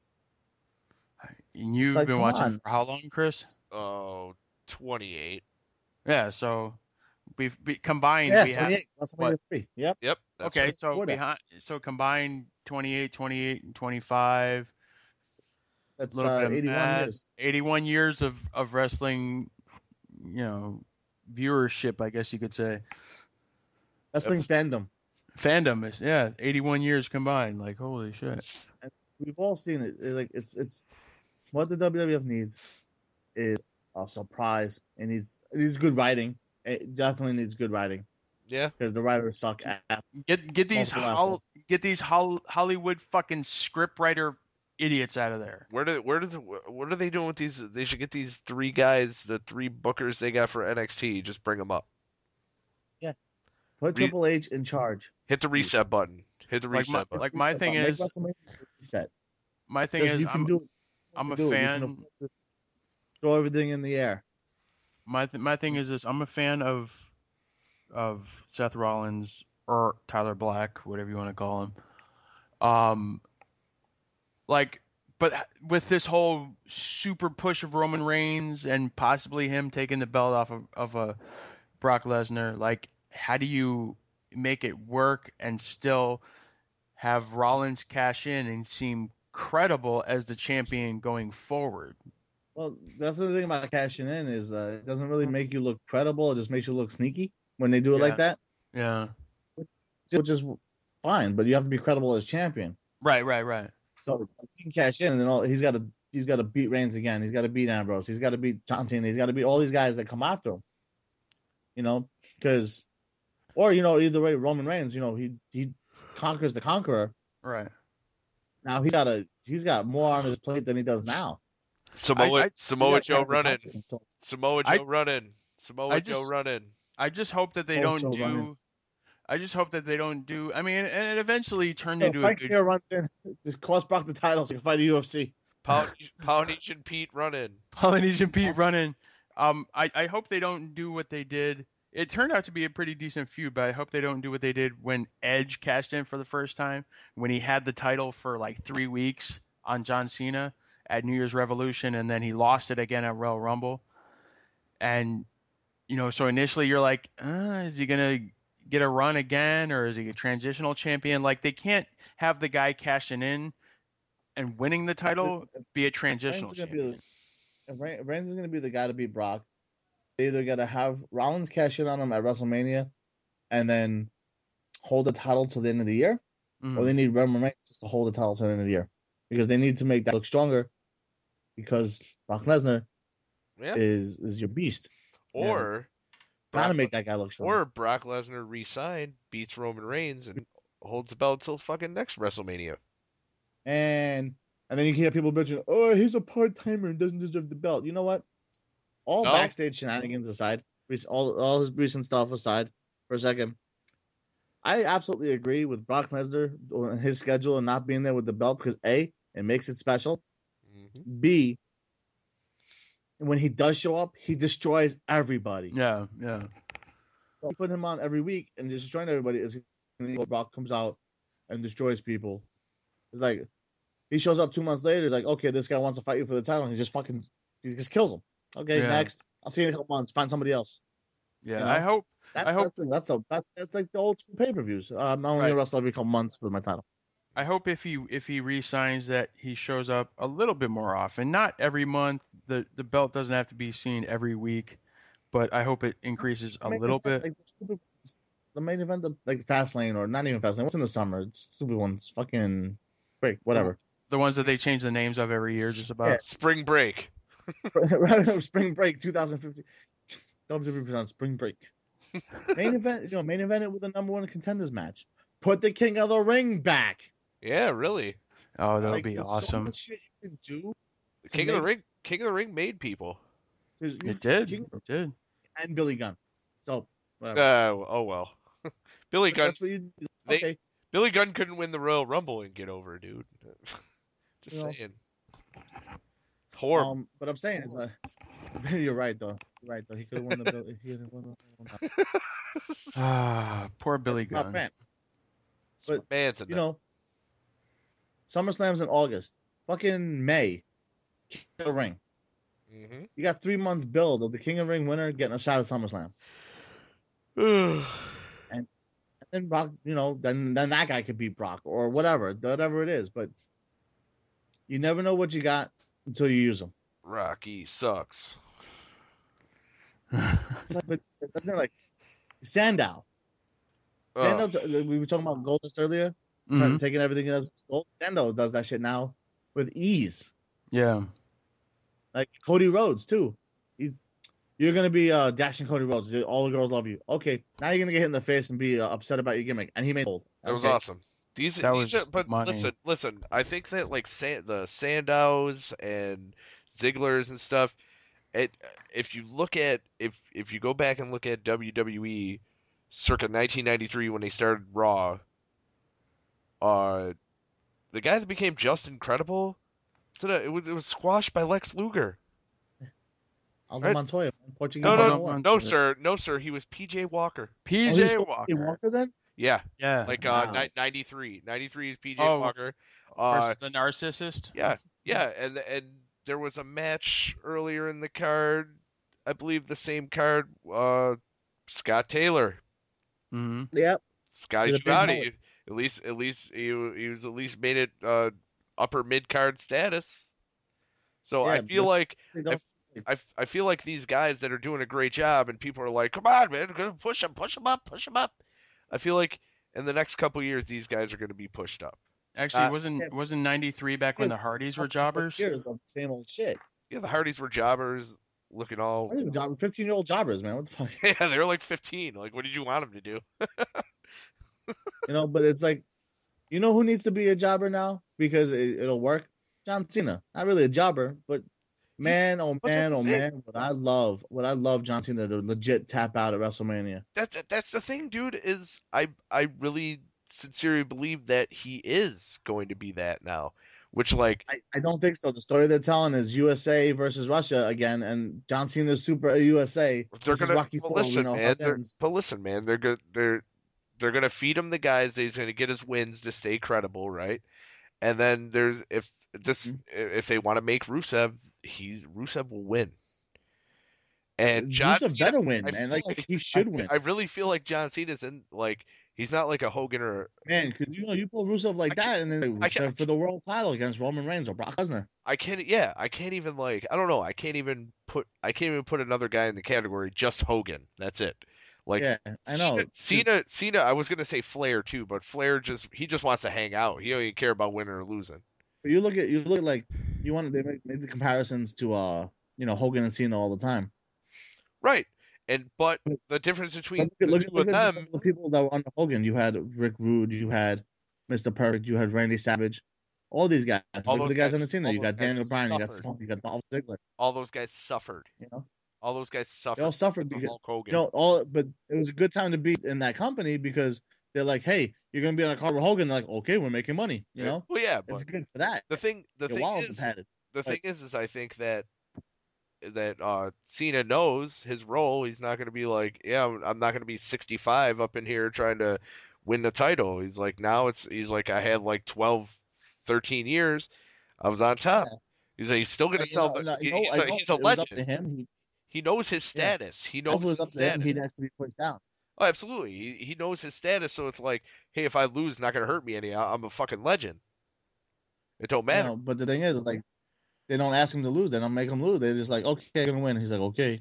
And you've like, been come watching on. it for how long, Chris? Oh, twenty-eight. Yeah, so we've we, combined. Yeah, we have twenty-eight. WrestleMania three. Yep. Yep. That's okay. right. So Before that. behind so combined twenty-eight, twenty-eight, and twenty-five. That's Little uh, bit of eighty-one math. years. eighty-one years of of wrestling, you know, viewership, I guess you could say. Wrestling fandom. Fandom is yeah, eighty-one years combined. Like, holy shit. We've all seen it. It's like it's it's what the W W F needs is a surprise. It needs it needs good writing. It definitely needs good writing Yeah. because the writers suck at. Get get these Multiple hol- assets. get these hol- Hollywood fucking scriptwriter idiots out of there. Where do where do the, what are they doing with these? They should get these three guys, the three bookers they got for N X T. Just bring them up. Put Re- Triple H in charge. Hit the reset button. Hit the Like reset my button. like my thing Make is WrestleMania reset. my thing Because is you can I'm, do it. I'm You a can do it. You fan. can afford to throw everything in the air. My th- my thing is this. I'm a fan of of Seth Rollins or Tyler Black, whatever you want to call him. Um, like, but with this whole super push of Roman Reigns and possibly him taking the belt off of of a Brock Lesnar, like, how do you make it work and still have Rollins cash in and seem credible as the champion going forward? Well, that's the thing about cashing in is uh, it doesn't really make you look credible. It just makes you look sneaky when they do it Yeah. like that, Yeah. which is fine. But you have to be credible as champion. Right. Right. Right. So he can cash in, and then all, he's got to he's got to beat Reigns again. He's got to beat Ambrose. He's got to beat John Cena. He's got to beat all these guys that come after him. You know, because or you know either way, Roman Reigns. You know he he conquers the conqueror. Right. Now he's got a he's got more on his plate than he does now. Samoa I- I- Samoa He's got Joe to running. conquer him. So Samoa I- Joe running. Samoa I Joe just- running. I just hope that they Oh, don't so do. running. I just hope that they don't do. I mean, and it eventually turned So into a Frank good. Mir runs in, just cost Brock the title so he can fight a U F C. Poly- Polynesian Pete running. Polynesian Pete running. Um, I, I hope they don't do what they did. It turned out to be a pretty decent feud, but I hope they don't do what they did when Edge cashed in for the first time, when he had the title for like three weeks on John Cena at New Year's Revolution, and then he lost it again at Royal Rumble. And, you know, so initially you're like, uh, is he going to get a run again, or is he a transitional champion? Like, they can't have the guy cashing in and winning the title be a transitional Reigns is gonna be champion. the- if Reigns- Reigns is going to be the guy to beat Brock. They either got to have Rollins cash in on him at WrestleMania and then hold the title till the end of the year, Mhm. or they need Roman Reigns just to hold the title till the end of the year because they need to make that look stronger because Brock Lesnar Yeah. is is your beast. Or Trying to Brock- make that guy look stronger. or Brock Lesnar re-signed, beats Roman Reigns, and holds the belt till fucking next WrestleMania. And and then you hear people bitching, oh, he's a part timer and doesn't deserve the belt. You know what? All No. backstage shenanigans aside, rec- all all his recent stuff aside, for a second, I absolutely agree with Brock Lesnar and his schedule and not being there with the belt because A, it makes it special. Mhm. B, when he does show up, he destroys everybody. Yeah, yeah. So put him on every week and just destroying everybody is Brock comes out and destroys people. It's like he shows up two months later. It's like, okay, this guy wants to fight you for the title, and he just fucking he just kills him. Okay, Yeah. next. I'll see you in a couple months. Find somebody else. Yeah, You know? I hope. That's I hope- that's that's a, that's that's like the old school pay per views. Um, I'm only Right. gonna wrestle every couple months for my title. I hope if he if he re-signs that he shows up a little bit more often, not every month. The the belt doesn't have to be seen every week, but I hope it increases a Main little event, bit. Like, the stupid ones, the main event, the, like Fastlane or not even Fastlane. What's in the summer? It's stupid ones. Fucking break, whatever. The ones that they change the names of every year, just about. Spring break. Spring Break twenty fifteen. W W E presents Spring Break. Main event, you know, main event it with a number one contenders match. Put the King of the Ring back. Yeah, really. Oh, that would Like, be there's so awesome. much shit you can do. The to King of the make- Ring, King of the Ring made people. 'cause you- It did. King It did. and Billy Gunn. So whatever. Uh, oh well. Billy But Gunn. that's what you do. They- Okay. Billy Gunn couldn't win the Royal Rumble and get over, dude. Just You know. saying. It's horrible. Um, but I'm saying it's like, you're right though. You're right though. He could have won the Billy. He could have won the. Ah, poor Billy It's not Gunn. fair. but, man's in You that. know, SummerSlam's in August. Fucking May. King of the Ring. Mhm. You got three months build of the King of the Ring winner getting a shot at SummerSlam. And then Brock, you know, then then that guy could beat Brock or whatever, whatever it is. But you never know what you got until you use them. Rocky sucks. It's like, but it's not like Sandow. Oh, Sandow, we were talking about Goldust earlier, Mhm. taking everything as gold. Sandow does that shit now with ease. Yeah. Like Cody Rhodes too. He's, you're gonna be uh, dashing Cody Rhodes. All the girls love you. Okay, now you're gonna get hit in the face and be uh, upset about your gimmick. And he made gold. that was Okay. awesome. These, That these was are, but money. listen, listen. I think that like San, the Sandows and Zigglers and stuff. It, if you look at if if you go back and look at W W E circa nineteen ninety-three when they started Raw, uh, the guy that became just incredible, so that it was it was squashed by Lex Luger. Aldo Right. Montoya, Portuguese. No, Aldo no, number one. no, Montoya. sir, no, sir. He was P J Walker. P Oh, he's J still Walker. P J Walker then? Yeah, Yeah. like uh, Wow. ni- ninety-three. ninety-three is P J Oh, Walker. Uh, Versus the narcissist. yeah, yeah, and and there was a match earlier in the card. I believe the same card. Uh, Scott Taylor. hmm Yep. Scotty With a big Giamatti. mullet. At least, at least he, he was at least made it uh, upper mid card status. So I Yeah, feel but- like They don't- I, f- I feel like these guys that are doing a great job and people are like, come on, man, go push them, push them up, push them up. I feel like in the next couple years these guys are going to be pushed up. Actually, Uh, wasn't yeah. wasn't ninety-three back when the Yes. Hardys were Couple jobbers? Years of the same old shit. Yeah, the Hardys were jobbers, looking all. fifteen year old jobbers, man. What the fuck? Yeah, they were like fifteen. Like, what did you want them to do? You know, but it's like, you know who needs to be a jobber now because it, it'll work? John Cena. Not really a jobber, but man, oh but that's man, the oh thing. man, what I love, what I love John Cena to legit tap out at WrestleMania. That's that's the thing, dude. Is I I really sincerely believe that he is going to be that now. Which like I, I don't think so. The story they're telling is U S A versus Russia again, and John Cena's Super U S A. they're versus gonna Rocky well, Four, listen, you know, man. They're, Huggins. but listen, man. They're good. They're they're gonna feed him the guys that he's gonna get his wins to stay credible, right? And then there's if this Mm-hmm. if they want to make Rusev, he's Rusev will win. And John Rusev Cena, better win, I man. feel Like, he should I, fe- win. I really feel like John Cena's in like he's not like a Hogan or Man, because you know you pull Rusev like I can't- that, and then I can't- for, for the world title against Roman Reigns or Brock Lesnar. I can't. Yeah, I can't even like. I don't know. I can't even put. I can't even put another guy in the category. Just Hogan. That's it. Like Yeah, I know. Cena, Cena. Cena. I was gonna say Flair too, but Flair just he just wants to hang out. He don't even care about winning or losing. But you look at you look at like you want they make, make the comparisons to uh you know Hogan and Cena all the time. Right. And but the difference between Look at, the look, two at, look of at them. the people that were under Hogan. You had Rick Rude, you had Mister Perfect, you had Randy Savage, all these guys. All Look at those the guys, guys- under Cena. all You those got guys Daniel Bryan, you got suffered. Stone, you got Dolph Ziggler. All those guys suffered. You know, All those guys suffered. they all suffered because of because Hulk Hogan. you know all. But it was a good time to be in that company because they're like, hey, you're gonna be on a car with Hogan. They're like, okay, we're making money. You know, Well, yeah, but it's good for that. the thing, the Your thing wallets is, are padded. the But- thing is, is I think that that uh, Cena knows his role. He's not going to be like, yeah, I'm I'm not going to be sixty-five up in here trying to win the title. He's like, now it's he's like, I had like twelve, thirteen years. I was on top. Yeah. He's like, he's still going to Like, you sell. know, the, no, he- you know, he's, I a, know he's a it was up to legend. him. He, He knows his status. He knows if it was his up to him, status. he'd actually be pushed down. Oh, absolutely. He he knows his status, so it's like, hey, if I lose, it's not going to hurt me any. I- I'm a fucking legend. It don't You matter. know, but the thing is, like, they don't ask him to lose. They don't make him lose. They're just like, okay, I'm gonna win. He's like, okay.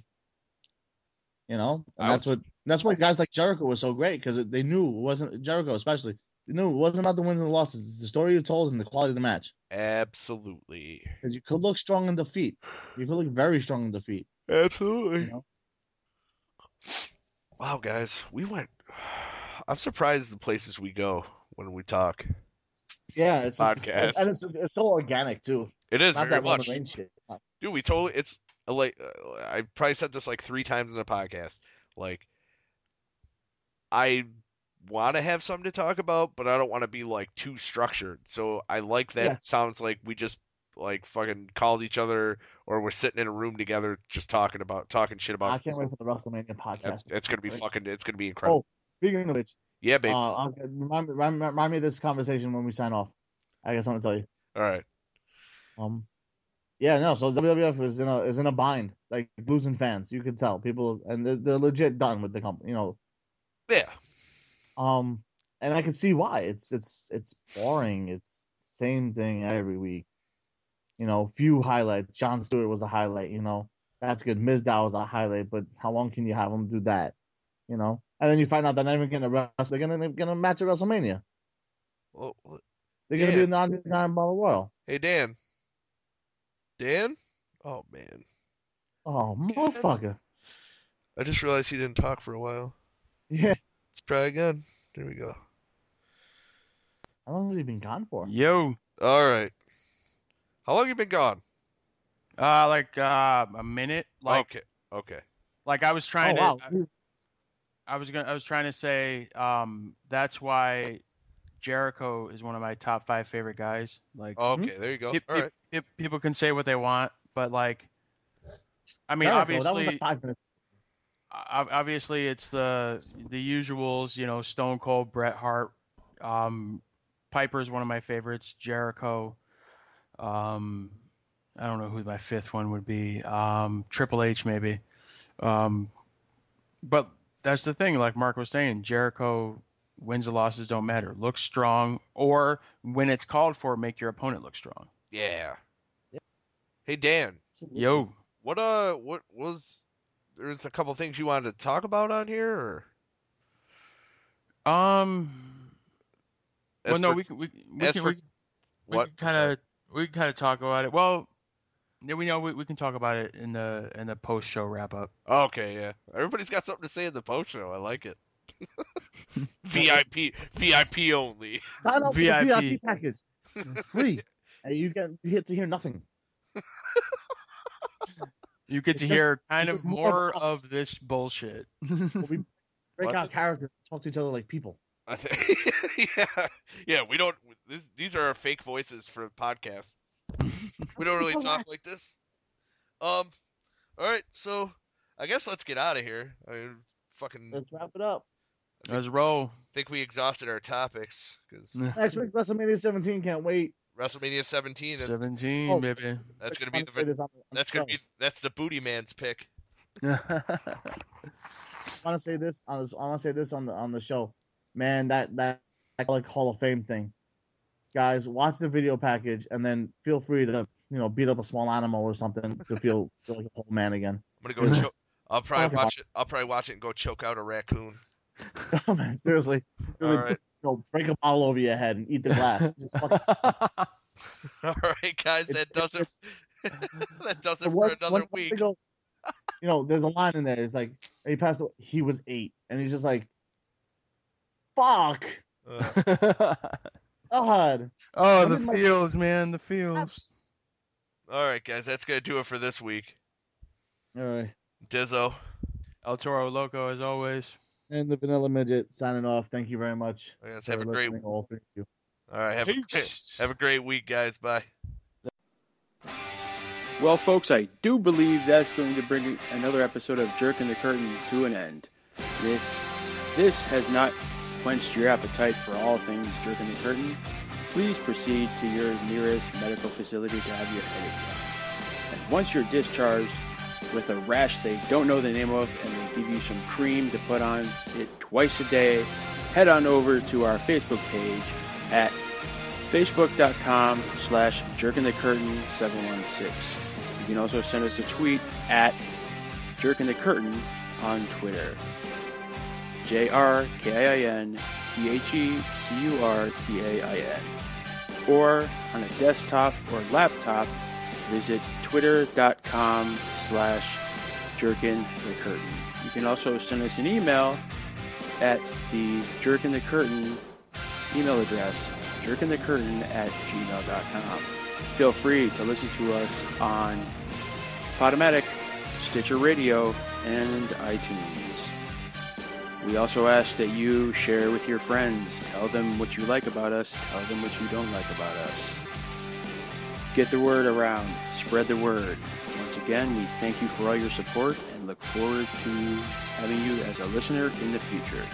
You know, and I that's was- what that's why guys like Jericho were so great because they knew it wasn't Jericho, especially. They knew it wasn't about the wins and the losses. It's the story you told and the quality of the match. Absolutely. Because you could look strong in defeat. You could look very strong in defeat. Absolutely. You know, Wow, guys, we went. I'm surprised the places we go when we talk. Yeah, it's just, Podcast. and it's it's so organic too. It is Not very that Roman much, Reigns shit. dude. We totally. It's uh, like uh, I probably said this like three times in the podcast. Like, I want to have something to talk about, but I don't want to be like too structured. So I like that. Yeah. It sounds like we just like fucking called each other, or we're sitting in a room together just talking about talking shit about. I can't wait for the WrestleMania podcast. That's, it's gonna be Right? fucking. It's gonna be incredible. Oh, speaking of which, Yeah, baby. uh, I'll, remind, remind, remind me of this conversation when we sign off. I got something to tell you. All right. Um, yeah, no. So W W F is in a is in a bind, like losing fans. You can tell people, and they're, they're legit done with the company. You know. Yeah. Um, and I can see why. It's it's it's boring. It's same thing every week. You know, few highlights. Jon Stewart was a highlight. You know, that's good. Mizdow was a highlight, but how long can you have them do that? You know, and then you find out they're not even going to wrestle. They're gonna they're gonna match at WrestleMania. Well, They're gonna Dan. be in the Underground Battle Royal. hey Dan. Dan? Oh man. Oh, motherfucker! I just realized he didn't talk for a while. Yeah. Let's try again. There we go. How long has he been gone for? Yo, All right. How long you been gone? uh, like uh, a minute. Like, okay. Okay. like I was trying Oh, wow. to. I, I was gonna. I was trying to say. Um, that's why Jericho is one of my top five favorite guys. Like, Okay. There you go. pe- All pe- right. pe- people can say what they want, but like, I mean, Jericho, that was obviously, like five minutes. ob- obviously, it's the the usuals. You know, Stone Cold, Bret Hart, um, Piper's one of my favorites. Jericho. Um, I don't know who my fifth one would be. Um, Triple H maybe. Um, but that's the thing. Like Mark was saying, Jericho wins and losses don't matter. Look strong, or when it's called for, make your opponent look strong. Yeah. Hey Dan. Yo. What uh? What was? There's a couple things you wanted to talk about on here, or? Um. Well, As no, for- we can we, we as can for- we, we what? can kind of we can kind of talk about it. Well, yeah, we know we, we can talk about it in the in the post show wrap up. Okay. Yeah. Everybody's got something to say in the post show. I like it. V I P. V I P only. Sign up V I P. for the V I P package. Free. And you get you get to hear nothing. You get It's to just- hear kind it's of just more more of us. of this bullshit. We break What? out characters, talk to each other like people. I think. yeah. Yeah. We don't. This, these are our fake voices for podcasts. We don't really talk like this. Um. All right. So I guess let's get out of here. I fucking Let's wrap it up. Let's roll. think we exhausted our topics because Next week, WrestleMania seventeen. Can't wait. WrestleMania seventeen. That's, Seventeen, Oh, baby. that's gonna I be wanna the say this on- on that's the gonna show. be that's the booty man's pick. I want to say this. I want to say this on the on the show, man. That that, that like Hall of Fame thing, guys. Watch the video package and then feel free to you know beat up a small animal or something to feel, feel like a whole man again. I'm gonna go. Choke. I'll probably Talk about watch it. I'll probably watch it and go choke out a raccoon. Oh, man, seriously, All really, right. you know, break a bottle over your head and eat the glass. Just fucking, All right, guys. That It's- does it. it's- that does it the for one- another one time week. they go- you know, there's a line in there. It's like he passed away. He was eight, and he's just like, "Fuck, Uh, God." Oh, I'm the in my- feels, man, the feels. all right, guys. That's gonna do it for this week. All right, Dizzo. El Toro Loco, as always. and the Vanilla Midget signing off. Thank you very much. I guys for have a great. listening, all three of you. All right. Have a great, Peace. have a great week, guys. Bye. Well, folks, I do believe that's going to bring another episode of Jerking the Curtain to an end. If this has not quenched your appetite for all things Jerking the Curtain, please proceed to your nearest medical facility to have your headache checked. And once you're discharged with a rash they don't know the name of and they give you some cream to put on it twice a day, head on over to our Facebook page at facebook.com slash jerkingthecurtain716. You can also send us a tweet at jerkingthecurtain on Twitter. J R K I N T H E C U R T A I N. Or on a desktop or laptop, visit twitter.com slash jerkingthecurtain. You can also send us an email at the Jerk in the Curtain email address, jerkinthecurtain at gmail dot com. Feel free to listen to us on Podomatic, Stitcher Radio, and iTunes. We also ask that you share with your friends. Tell them what you like about us. Tell them what you don't like about us. Get the word around. Spread the word. Once again, we thank you for all your support and look forward to having you as a listener in the future.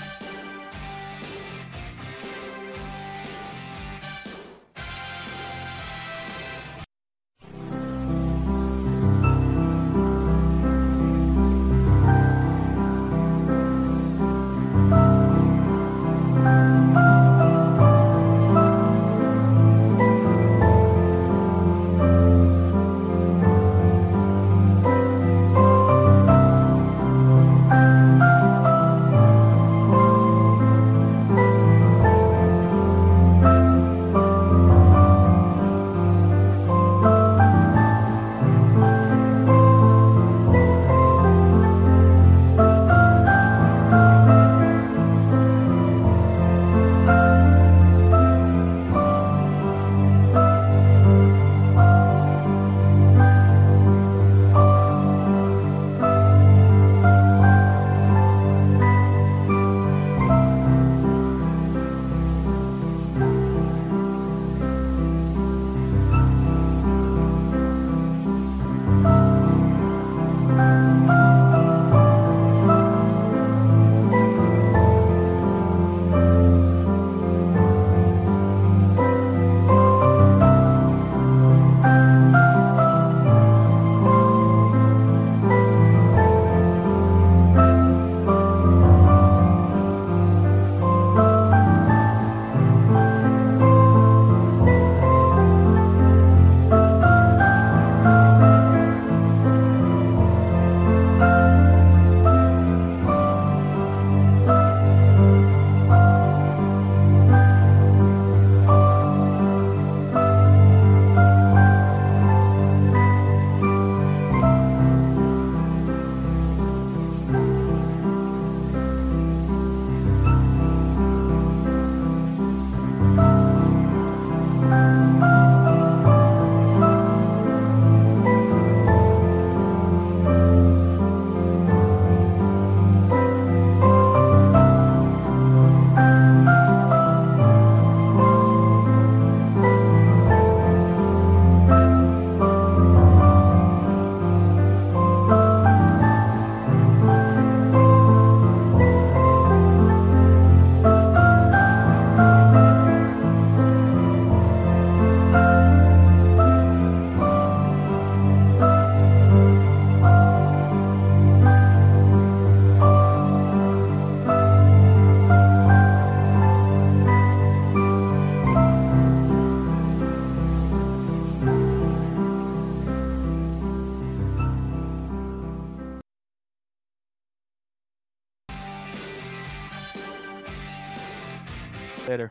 Later.